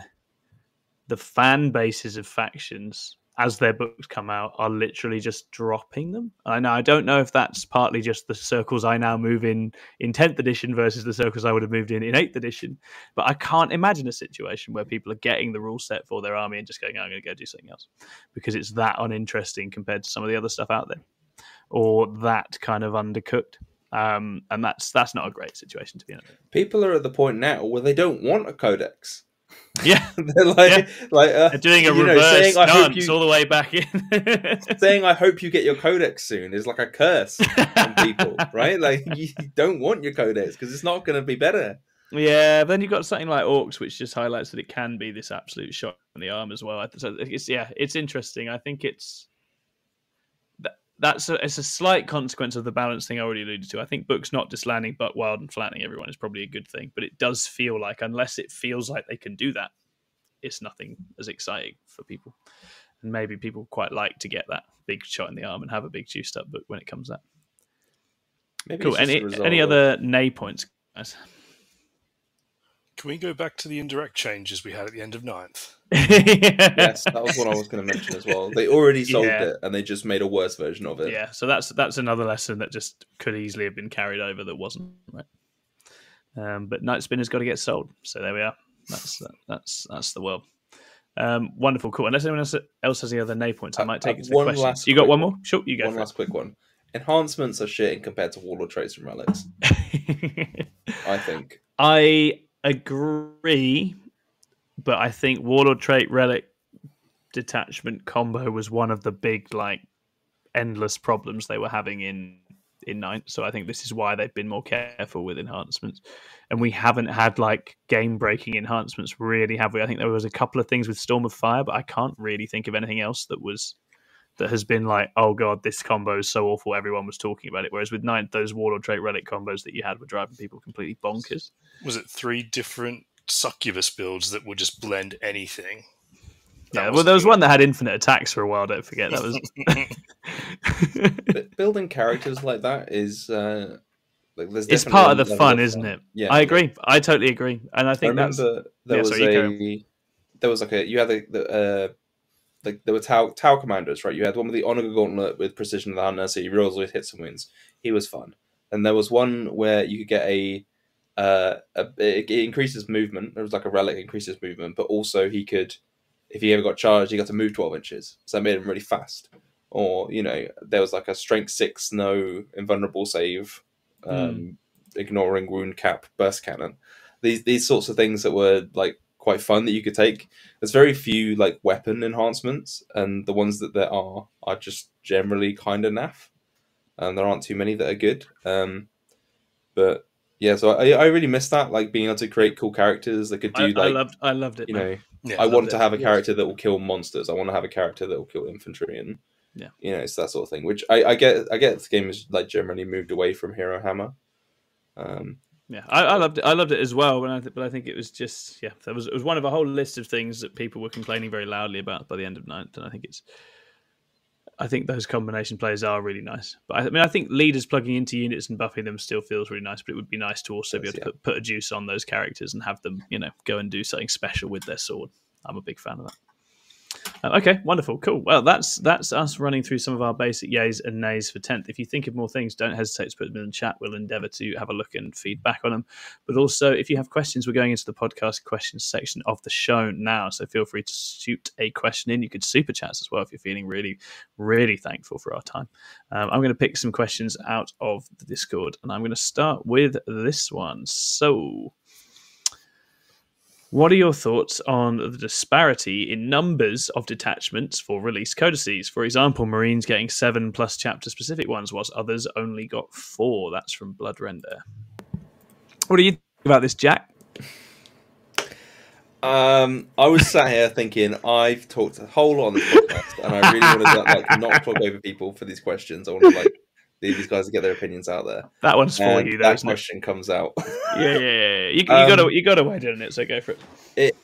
the fan bases of factions, as their books come out, are literally just dropping them. I know I don't know if that's partly just the circles I now move in in tenth edition versus the circles I would have moved in in eighth edition, but I can't imagine a situation where people are getting the rule set for their army and just going, oh, I'm going to go do something else, because it's that uninteresting compared to some of the other stuff out there, or that kind of undercooked. Um, and that's that's not a great situation to be in. People are at the point now where they don't want a codex. Yeah, they're like, yeah. like uh, they're doing a you reverse know, saying, I hope you, all the way back in. saying "I hope you get your codex soon" is like a curse on people, right? Like you don't want your codex because it's not going to be better. Yeah, then you've got something like Orcs, which just highlights that it can be this absolute shot in the arm as well. So it's yeah, it's interesting. I think it's that that's a, it's a slight consequence of the balance thing I already alluded to. I think books not just landing but wild and flattening everyone is probably a good thing, but it does feel like, unless it feels like they can do that, it's nothing as exciting for people. And maybe people quite like to get that big shot in the arm and have a big juiced up book when it comes out. Maybe cool. Any any of... other nay points, guys? Can we go back to the indirect changes we had at the end of ninth? Yes, that was what I was going to mention as well. They already sold yeah. it, and they just made a worse version of it. Yeah, so that's that's another lesson that just could easily have been carried over that wasn't. Right? Um, but Night Spinner's got to get sold, so there we are. That's that's that's the world. Um, wonderful, cool. Unless anyone else, else has any other nay points, I might take uh, it to the one questions. Last you got one more? Sure, you go. One last it. quick one. Enhancements are shit compared to Warlord traits and relics. I think. I agree, but I think Warlord trait relic detachment combo was one of the big, like, endless problems they were having in in ninth, so I think this is why they've been more careful with enhancements. And we haven't had like game-breaking enhancements, really, have we? I think there was a couple of things with Storm of Fire, but I can't really think of anything else that was that has been like, oh god, this combo is so awful, everyone was talking about it. Whereas with ninth, those Warlord trait relic combos that you had were driving people completely bonkers. Was it three different succubus builds that would just blend anything? That Yeah, well, there was good. one that had infinite attacks for a while. Don't forget that was. But building characters like that is uh, like there's It's definitely part a of the level fun, isn't it? Yeah, I agree. I totally agree, and I I think that's remember there yeah, was sorry, you carry a there was like a you had the, the uh like there were Tau Tau commanders, right? You had one with the Honor Gauntlet with Precision of the Hunter, so you rolls with hits and wins. He was fun, and there was one where you could get a uh a, it increases movement. There was like a relic increases movement, but also he could, if he ever got charged, he got to move twelve inches, so that made him really fast. Or you know, there was like a strength six no invulnerable save, um, Mm. ignoring wound cap burst cannon. These these sorts of things that were like quite fun that you could take. There's very few like weapon enhancements, and the ones that there are are just generally kind of naff, and there aren't too many that are good. Um, but yeah, so I I really miss that, like being able to create cool characters that could do I, like I loved. I loved it. you man. know. Yeah, I loved want it. to have a Yes. character that will kill monsters. I want to have a character that will kill infantry, and Yeah. you know, it's that sort of thing. Which I, I get. I get the game is like generally moved away from Hero Hammer. Um, Yeah, I, I loved it. I loved it as well. But I, th- but I think it was just yeah, there was it was one of a whole list of things that people were complaining very loudly about by the end of ninth, and I think it's. I think those combination plays are really nice. But I, I mean, I think leaders plugging into units and buffing them still feels really nice. But it would be nice to also be able to Yeah. put, put a juice on those characters and have them, you know, go and do something special with their sword. I'm a big fan of that. Uh, okay, wonderful, cool. Well, that's that's us running through some of our basic yays and nays for tenth. If you think of more things, don't hesitate to put them in the chat. We'll endeavour to have a look and feedback on them. But also, if you have questions, we're going into the podcast questions section of the show now. So feel free to shoot a question in. You could super chats as well if you're feeling really, really thankful for our time. Um, I'm going to pick some questions out of the Discord, and I'm going to start with this one. So, what are your thoughts on the disparity in numbers of detachments for release codices? For example, Marines getting seven plus chapter-specific ones, whilst others only got four. That's from Bloodrender. What do you think about this, Jack? um, I was sat here thinking I've talked a whole lot on this podcast, and I really want to like not talk over people for these questions. I want to like leave these guys to get their opinions out there. That one's for And you, though, that isn't it? question comes out. Yeah, yeah, yeah. yeah. You, you Um, got you got away doing it, so go for it. it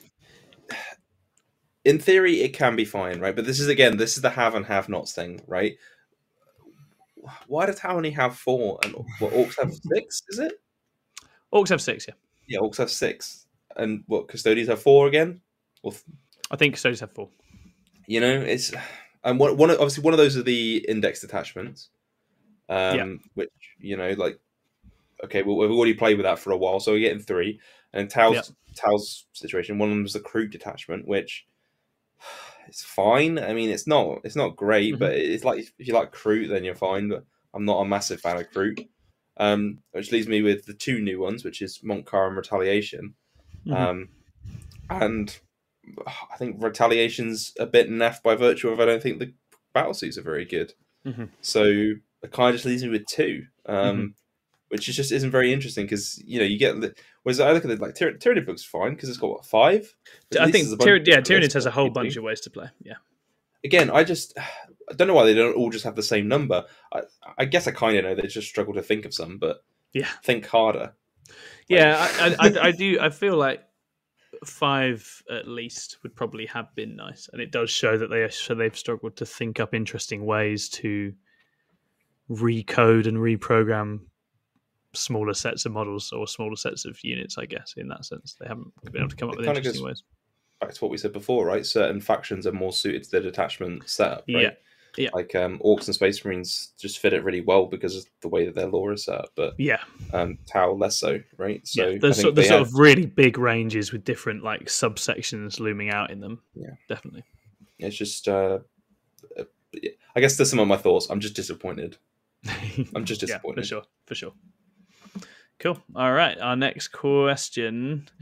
in theory it can be fine, right? But this is again this is the have and have nots thing, right? Why does Tau only have four and what Orcs have six, is it? Orcs have six, yeah. Yeah, Orcs have six. And what Custodians have four again? Or th- I think Custodians have four. you know, it's and one, one obviously one of those are the index detachments. Um Yeah. which, you know, like okay, well, we've already played with that for a while, so we're getting three. And Tau's Yeah. Tau's situation, one of them is the Kroot detachment, which it's fine. I mean, it's not it's not great, Mhm. but it's like if you like Kroot, then you're fine. But I'm not a massive fan of Kroot. Um, which leaves me with the two new ones, which is Montcar and Retaliation. Mhm. Um, and I think Retaliation's a bit naff by virtue of I don't think the battle suits are very good. Mhm. So it kind of just leaves me with two. Um, Mhm. Which is just isn't very interesting because you know you get the whereas I look at it like Tyr- Tyranid looks fine because it's got what five. At I least think there's a bunch Tyr- of yeah, different Tyranids has a lists whole you do. bunch of ways to play. Yeah. Again, I just I don't know why they don't all just have the same number. I, I guess I kind of know they just struggle to think of some, but Yeah. think harder. Yeah, I, I, I, I do. I feel like five at least would probably have been nice, and it does show that they are, so they've struggled to think up interesting ways to recode and reprogram smaller sets of models or smaller sets of units. I guess in that sense, they haven't been able to come up It with kinda interesting goes- ways. Back to what we said before, right? Certain factions are more suited to the detachment setup, right? Yeah, yeah. Like um, Orcs and Space Marines just fit it really well because of the way that their lore is set up, but Yeah, um, Tau less so, right? So yeah. I There's think sort, the they sort had- of really big ranges with different like subsections looming out in them. Yeah. Definitely. it's just. Uh, uh, I guess there's some of my thoughts. I'm just disappointed. I'm just Yeah, disappointed. for sure, for sure. Cool. All right. Our next question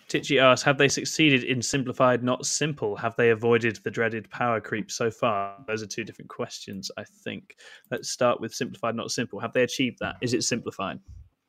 Titchy asks, have they succeeded in simplified, not simple? Have they avoided the dreaded power creep so far? Those are two different questions, I think. Let's start with simplified, not simple. Have they achieved that? Is it simplified?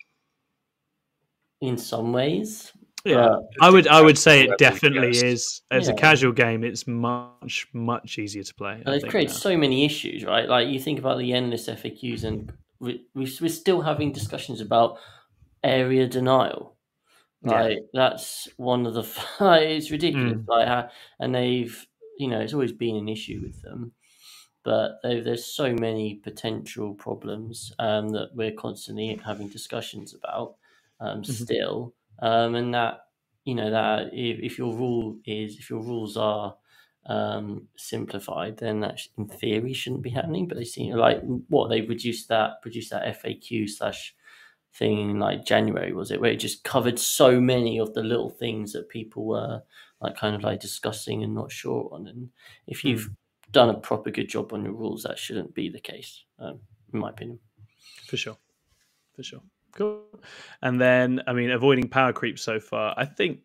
In some ways. Yeah, but... I would I would say it definitely yes. is. As Yeah. a casual game, it's much, much easier to play. And they've created so many issues, right? Like you think about the endless F A Qs, and we, we, we're still having discussions about area denial. Like yeah. that's one of the. It's ridiculous. Mm. Like, how, and they've, you know, it's always been an issue with them, but there's so many potential problems um, that we're constantly having discussions about um, mm-hmm. still, um, and that you know that if, if your rule is if your rules are um, simplified, then that in theory shouldn't be happening. But they seem like what they reduced that produced that F A Q slash. thing in like January, was it, where it just covered so many of the little things that people were like kind of like discussing and not sure on. And if you've mm. done a proper good job on your rules, that shouldn't be the case, um, in my opinion. For sure. For sure. Cool. And then, I mean, avoiding power creep so far, I think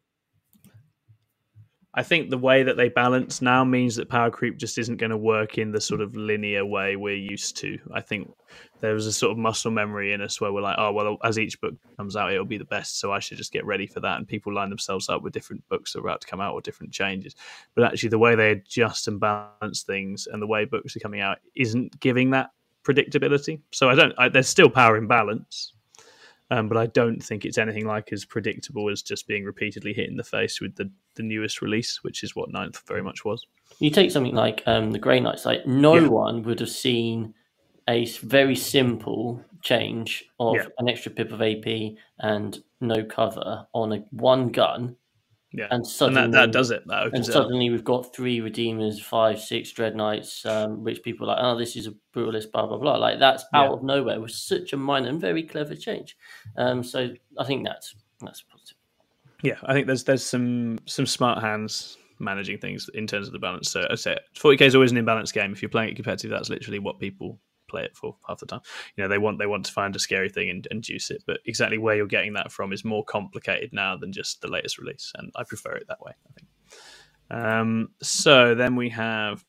I think the way that they balance now means that power creep just isn't going to work in the sort of linear way we're used to. I think there was a sort of muscle memory in us where we're like, oh, well, as each book comes out, it'll be the best, so I should just get ready for that. And people line themselves up with different books that are about to come out or different changes. But actually, the way they adjust and balance things and the way books are coming out isn't giving that predictability. So I don't. I, there's still power in balance. Um, but I don't think it's anything like as predictable as just being repeatedly hit in the face with the, the newest release, which is what Ninth very much was. You take something like um, the Grey Knights, like no yeah. one would have seen a very simple change of yeah. an extra pip of A P and no cover on a one gun. Yeah, and suddenly and that, that does it. That opens and suddenly it we've got three Redeemers, five, six Dread Knights, um, which people are like, oh, this is a brutalist, blah, blah, blah. Like, that's out yeah. of nowhere with such a minor and very clever change. Um, so I think that's that's positive. Yeah, I think there's there's some some smart hands managing things in terms of the balance. So I say forty K is always an imbalanced game. If you're playing it competitive, that's literally what people play it for half the time. You know, they want they want to find a scary thing and, and juice it, but exactly where you're getting that from is more complicated now than just the latest release, and I prefer it that way, I think. Um, so then we have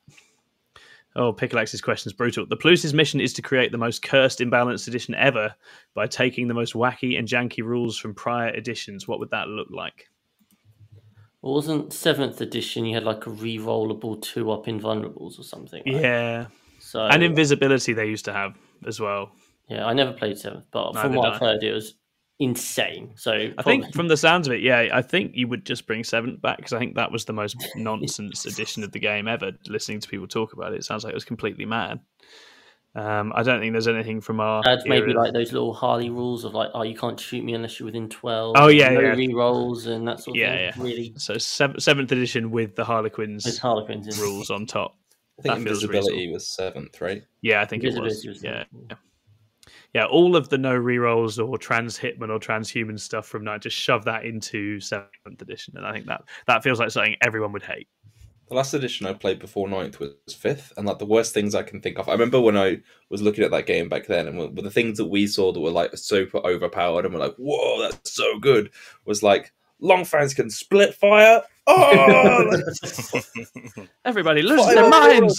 oh, Pickalex's question is brutal. The Paluse's mission is to create the most cursed imbalanced edition ever by taking the most wacky and janky rules from prior editions. What would that look like? Well, wasn't seventh edition you had like a re-rollable two up invulnerables or something? Right? Yeah. So, and invisibility they used to have as well. Yeah, I never played seventh, but Neither from what I've heard, it was insane. So I probably... think from the sounds of it, yeah, I think you would just bring seventh back because I think that was the most nonsense edition of the game ever. Listening to people talk about it, it sounds like it was completely mad. Um, I don't think there's anything from our Add maybe like those little Harley rules of like, oh, you can't shoot me unless you're within twelve. Oh yeah, no yeah. re-rolls and that sort of yeah, thing. Yeah, really. So seventh, seventh edition with the Harlequins, with Harlequins rules on top. I think invisibility was seventh, right? Yeah, I think it was. was yeah. yeah, yeah. All of the no rerolls or trans hitman or transhuman stuff from nine, just shove that into seventh edition, and I think that that feels like something everyone would hate. The last edition I played before ninth was fifth, and like the worst things I can think of. I remember when I was looking at that game back then, and with the things that we saw that were like super overpowered, and we're like, "Whoa, that's so good!" Was like long fans can split fire. Oh, everybody lose their minds.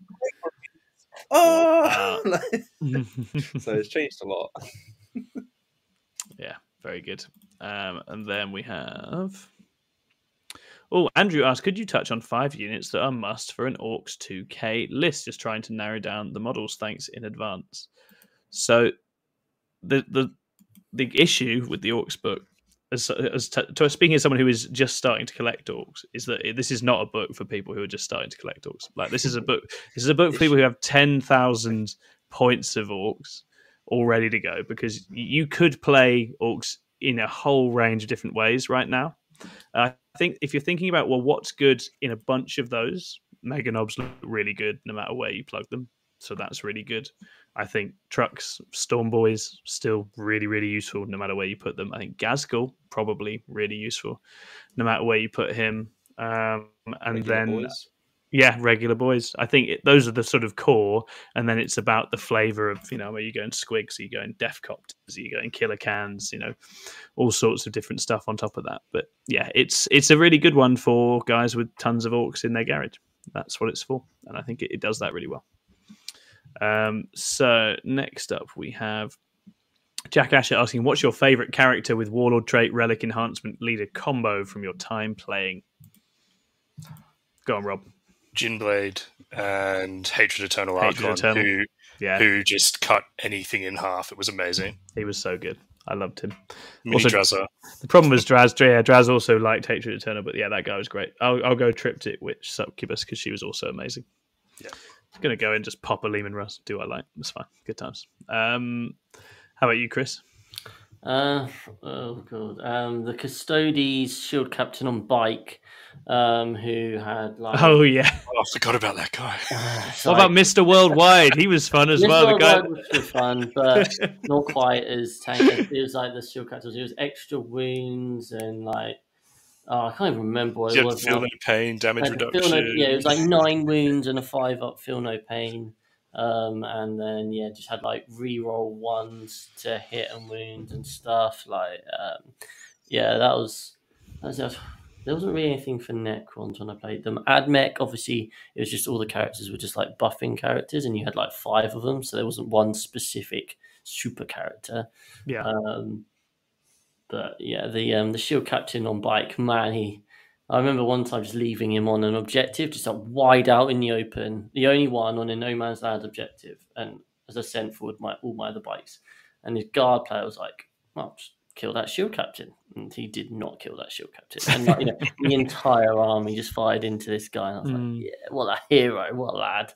Oh, wow. So it's changed a lot. Yeah, very good. Um, and then we have. Oh, Andrew asked, could you touch on five units that are must for an Orcs two K list? Just trying to narrow down the models. Thanks in advance. So, the the the issue with the Orcs book, as, as to, to speaking as someone who is just starting to collect Orcs, is that this is not a book for people who are just starting to collect Orcs. Like this is a book. This is a book for people who have ten thousand points of Orcs all ready to go, because you could play Orcs in a whole range of different ways right now. Uh, I think if you're thinking about, well, what's good in a bunch of those, Mega Knobs look really good no matter where you plug them. So that's really good. I think Trucks, Storm Boys, still really, really useful no matter where you put them. I think Gazgul, probably really useful no matter where you put him. Um, and Regular then, boys. Yeah, regular boys. I think it, those are the sort of core, and then it's about the flavour of, you know, where you go in squigs, you go in death copters, you go in killer cans, you know, all sorts of different stuff on top of that. But yeah, it's it's a really good one for guys with tons of orcs in their garage. That's what it's for, and I think it, it does that really well. Um, so next up we have Jack Asher asking, what's your favourite character with Warlord trait, Relic Enhancement, Leader combo from your time playing? Go on, Rob. Ginblade and Hatred Eternal Hatred Archon, Eternal. who Yeah, who just cut anything in half. It was amazing. he was so good. I loved him. Mini Also, Drazza. the problem was Draz. Yeah, Draz also liked Hatred Eternal, but yeah, that guy was great. I'll, I'll go Triptych Witch Succubus because she was also amazing. Yeah. I'm going to go and just pop a Lehman Russ. Do what I like. It's fine. Good times. Um, how about you, Chris? Uh, oh god. Um, the Custodes Shield Captain on bike, um, who had like. Oh yeah. Oh, I forgot about that guy. Uh, it's What like- about Mister Worldwide? He was fun as Mister well. The guy. Worldwide was still fun, but not quite as tanky. It was like the Shield Captain. It was extra wounds and like. Oh, I can't even remember what You it had was. feel now. no pain, damage Like, feel reduction. no, yeah, it was like nine wounds and a five up, feel no pain. Um, and then yeah, just had like reroll ones to hit and wound and stuff. Like, um, yeah, that was, that was there wasn't really anything for Necrons when I played them. Admech, obviously, it was just all the characters were just like buffing characters, and you had like five of them, so there wasn't one specific super character. Yeah. Um, but yeah, the um, the Shield Captain on bike, man, he. I remember one time just leaving him on an objective, just like wide out in the open, the only one on a no man's land objective. And as I sent forward my all my other bikes, and his guard player was like, "Well, just kill that Shield Captain," and he did not kill that Shield Captain. And like, you know, the entire army just fired into this guy, and I was Mm. like, "Yeah, what a hero, what a lad."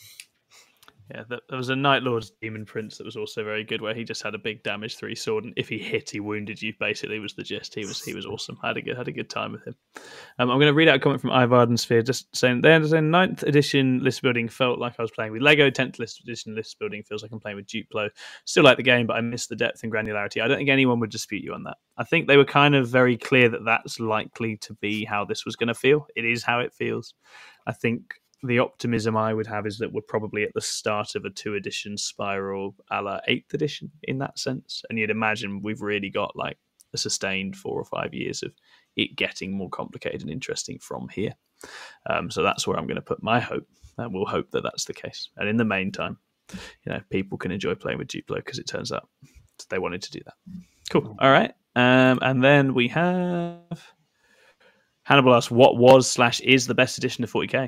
Yeah, there was a Night Lord's Demon Prince that was also very good, where he just had a big damage three sword, and if he hit, he wounded you. Basically, was the gist. He was he was awesome. I had a good had a good time with him. Um, I'm going to read out a comment from Ivarden Sphere, just saying they're saying ninth edition list building felt like I was playing with Lego. tenth list edition list building feels like I'm playing with Duplo. Still like the game, but I miss the depth and granularity. I don't think anyone would dispute you on that. I think they were kind of very clear that that's likely to be how this was going to feel. It is how it feels. I think. The optimism I would have is that we're probably at the start of a two-edition spiral a la eighth edition in that sense. And you'd imagine we've really got like a sustained four or five years of it getting more complicated and interesting from here. Um, so that's where I'm going to put my hope. And we'll hope that that's the case. And in the meantime, you know, people can enjoy playing with Duplo because it turns out they wanted to do that. Cool. All right. Um, and then we have Hannibal asks, what was slash is the best edition of forty K?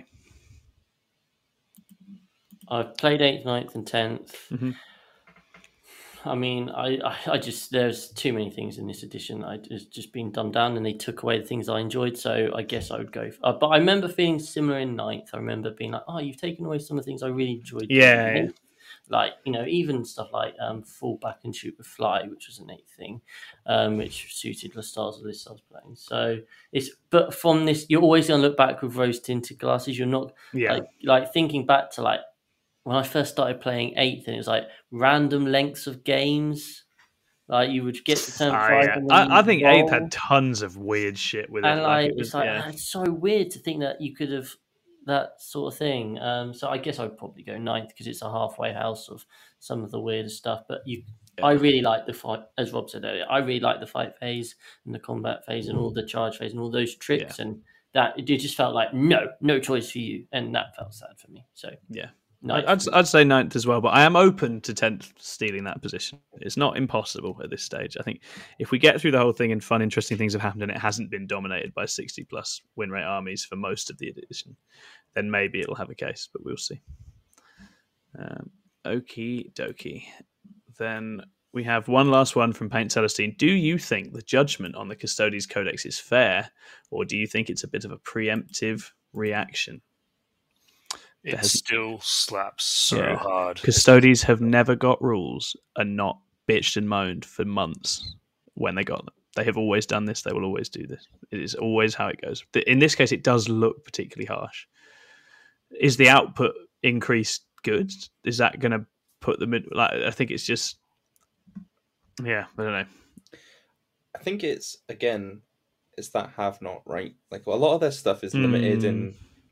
I've played eighth, ninth, and tenth. Mm-hmm. I mean, I, I, I just there's too many things in this edition. I it's just been dumbed down, and they took away the things I enjoyed. So I guess I would go. For, uh, but I remember feeling similar in ninth. I remember being like, "Oh, you've taken away some of the things I really enjoyed." Yeah, yeah. Like, you know, even stuff like um, fall back and shoot with fly, which was an eighth thing, um, which suited the styles of this I was playing. So it's but from this, you're always going to look back with rose tinted glasses. You're not Yeah. like like thinking back to like. When I first started playing eighth, and it was like random lengths of games. Like you would get to turn Oh, five. yeah. And then I, I think roll. eighth had tons of weird shit with and it. like, Like, it it's was, like yeah. it's so weird to think that you could have that sort of thing. Um, so I guess I'd probably go ninth because it's a halfway house of some of the weirder stuff. But you, Yeah. I really like the fight, as Rob said earlier. I really like the fight phase and the combat phase and all the charge phase and all those tricks. And that it just felt like no, no choice for you, and that felt sad for me. So Yeah. ninth. I'd, I'd say ninth as well, but I am open to tenth stealing that position. It's not impossible at this stage. I think if we get through the whole thing and fun, interesting things have happened and it hasn't been dominated by sixty plus win rate armies for most of the edition, then maybe it'll have a case, but we'll see. Um, okie dokie. Then we have one last one from Paint Celestine. Do you think the judgment on the Custodes Codex is fair, or do you think it's a bit of a preemptive reaction? It has- still slaps so Yeah. hard. Custodes have never got rules and not bitched and moaned for months when they got them. They have always done this. They will always do this. It is always how it goes. In this case, it does look particularly harsh. Is the output increase good? Is that going to put them in? Like, I think it's just, yeah, I don't know. I think it's again, it's that have not right. Like a lot of their stuff is limited Mm. in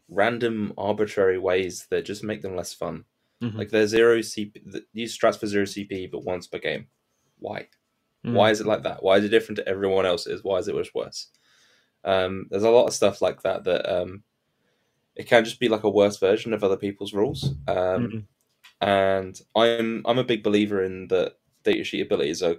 random arbitrary ways that just make them less fun. Mhm. Like there's zero C P, use strats for zero C P, but once per game. Why? Mm. Why is it like that? Why is it different to everyone else's? Why is it much worse? Um, there's a lot of stuff like that that um, it can just be like a worse version of other people's rules. Um, Mhm. and I'm I'm a big believer in that datasheet abilities are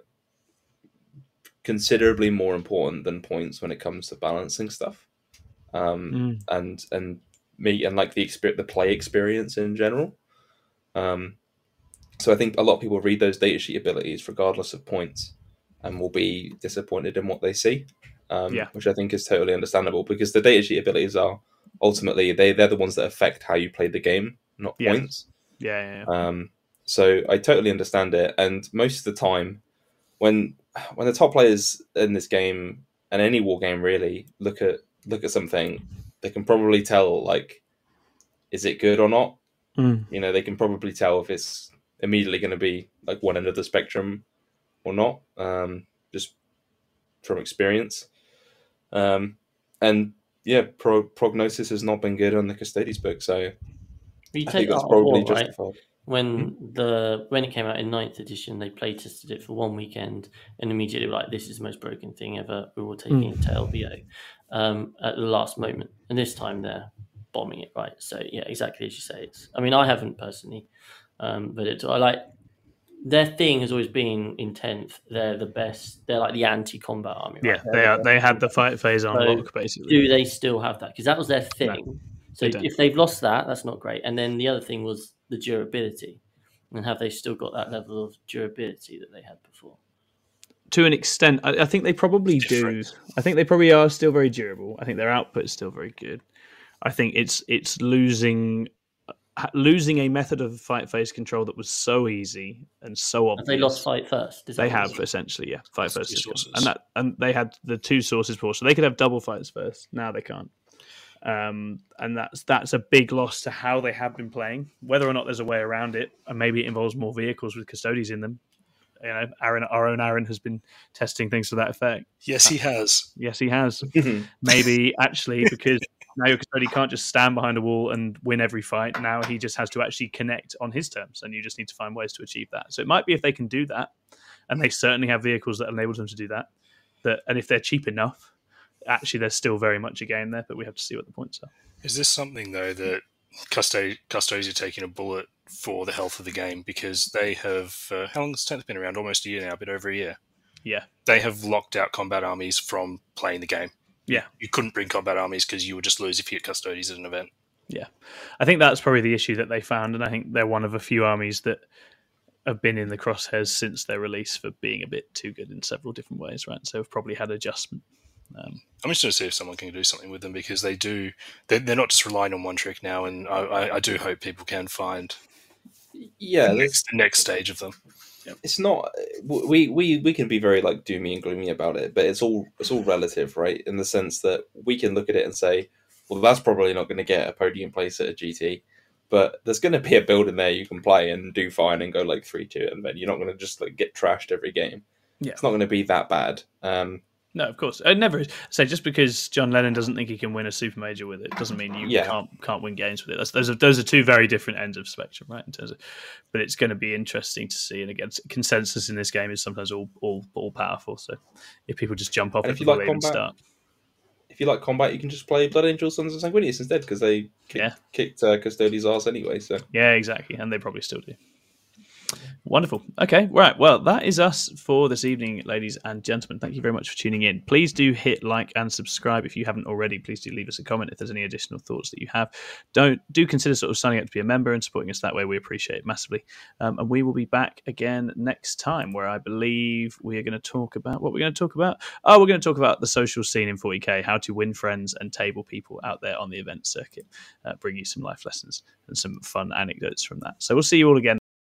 considerably more important than points when it comes to balancing stuff. Um, Mm. and and me and like the experience, the play experience in general. Um, so I think a lot of people read those datasheet abilities regardless of points, and will be disappointed in what they see. Um, Yeah. which I think is totally understandable because the datasheet abilities are ultimately they they're the ones that affect how you play the game, not Yeah. points. Yeah, yeah, yeah. Um, so I totally understand it, and most of the time, when when the top players in this game and any war game really look at look at something, they can probably tell like, is it good or not? Mm. You know, they can probably tell if it's immediately going to be like one end of the spectrum or not, um, just from experience. Um, and yeah, pro- prognosis has not been good on the Custodes book, so You I take think that's Art of probably War, right? justified. When the when it came out in ninth edition, they play tested it for one weekend and immediately were like, this is the most broken thing ever. We will take Mm. it into L V O um, at the last moment. And this time they're bombing it, right? So yeah, exactly as you say. It's. I mean, I haven't personally, um, but it's I like their thing has always been in tenth. They're the best. They're like the anti-combat army. Right? Yeah, They're they the are. best They had the combat. fight phase on So, lock, basically. Do they still have that? Because that was their thing. So they don't. if they've lost that, that's not great. And then the other thing was the durability. And have they still got that level of durability that they had before? To an extent, I, I think they probably do. I think they probably are still very durable. I think their output is still very good. I think it's it's losing losing a method of fight phase control that was so easy and so obvious. Have they lost fight first? Is that They what have it is? essentially, yeah, fight Two first, is gone. sources. and that and they had the two sources before, so they could have double fights first. Now they can't. Um, and that's that's a big loss to how they have been playing. Whether or not there's a way around it, and maybe it involves more vehicles with Custodes in them. You know, Aaron, our own Aaron has been testing things to that effect. Yes, he has. Yes, he has. Maybe actually because now your Custodian can't just stand behind a wall and win every fight. Now he just has to actually connect on his terms, and you just need to find ways to achieve that. So it might be if they can do that, and they certainly have vehicles that enable them to do that. That and if they're cheap enough, actually there's still very much a game there, but we have to see what the points are. Is this something though that Custodes Custodes are taking a bullet for the health of the game because they have uh, how long has tenth been around? Almost a year now, a bit over a year. Yeah, They have locked out combat armies from playing the game. yeah, You couldn't bring combat armies because you would just lose if you hit Custodes at an event. yeah. I think that's probably the issue that they found, and I think they're one of a few armies that have been in the crosshairs since their release for being a bit too good in several different ways, right? So have probably had adjustment. Um, I'm interested to see if someone can do something with them because they do. They're, they're not just relying on one trick now, and I, I, I do hope people can find Yeah, the there's- next, the next stage of them. it's not we, we we can be very like doomy and gloomy about it, but it's all it's all relative, right? In the sense that we can look at it and say, well, that's probably not going to get a podium place at a G T, but there's going to be a build in there you can play and do fine and go like three two, and then you're not going to just like get trashed every game. Yeah. It's not going to be that bad. Um, No, of course. It never is. So just because John Lennon doesn't think he can win a super major with it doesn't mean you Yeah. can't can't win games with it. That's, those are those are two very different ends of spectrum, right? In terms of, but it's going to be interesting to see. And again, consensus in this game is sometimes all all, all powerful. So if people just jump off And it if you before like they even combat, start, if you like combat, you can just play Blood Angels, Sons of Sanguinius instead because they kick, Yeah. kicked uh, Custodes' arse anyway. So yeah, exactly, and they probably still do. Wonderful. Okay, right. Well, that is us for this evening, ladies and gentlemen. Thank you very much for tuning in. Please do hit like and subscribe if you haven't already. Please do leave us a comment if there's any additional thoughts that you have. Don't do consider sort of signing up to be a member and supporting us that way. We appreciate it massively. Um, and we will be back again next time, where I believe we are going to talk about what we're going to talk about. Oh, we're going to talk about the social scene in forty K, how to win friends and table people out there on the event circuit. Uh, bring you some life lessons and some fun anecdotes from that. So we'll see you all again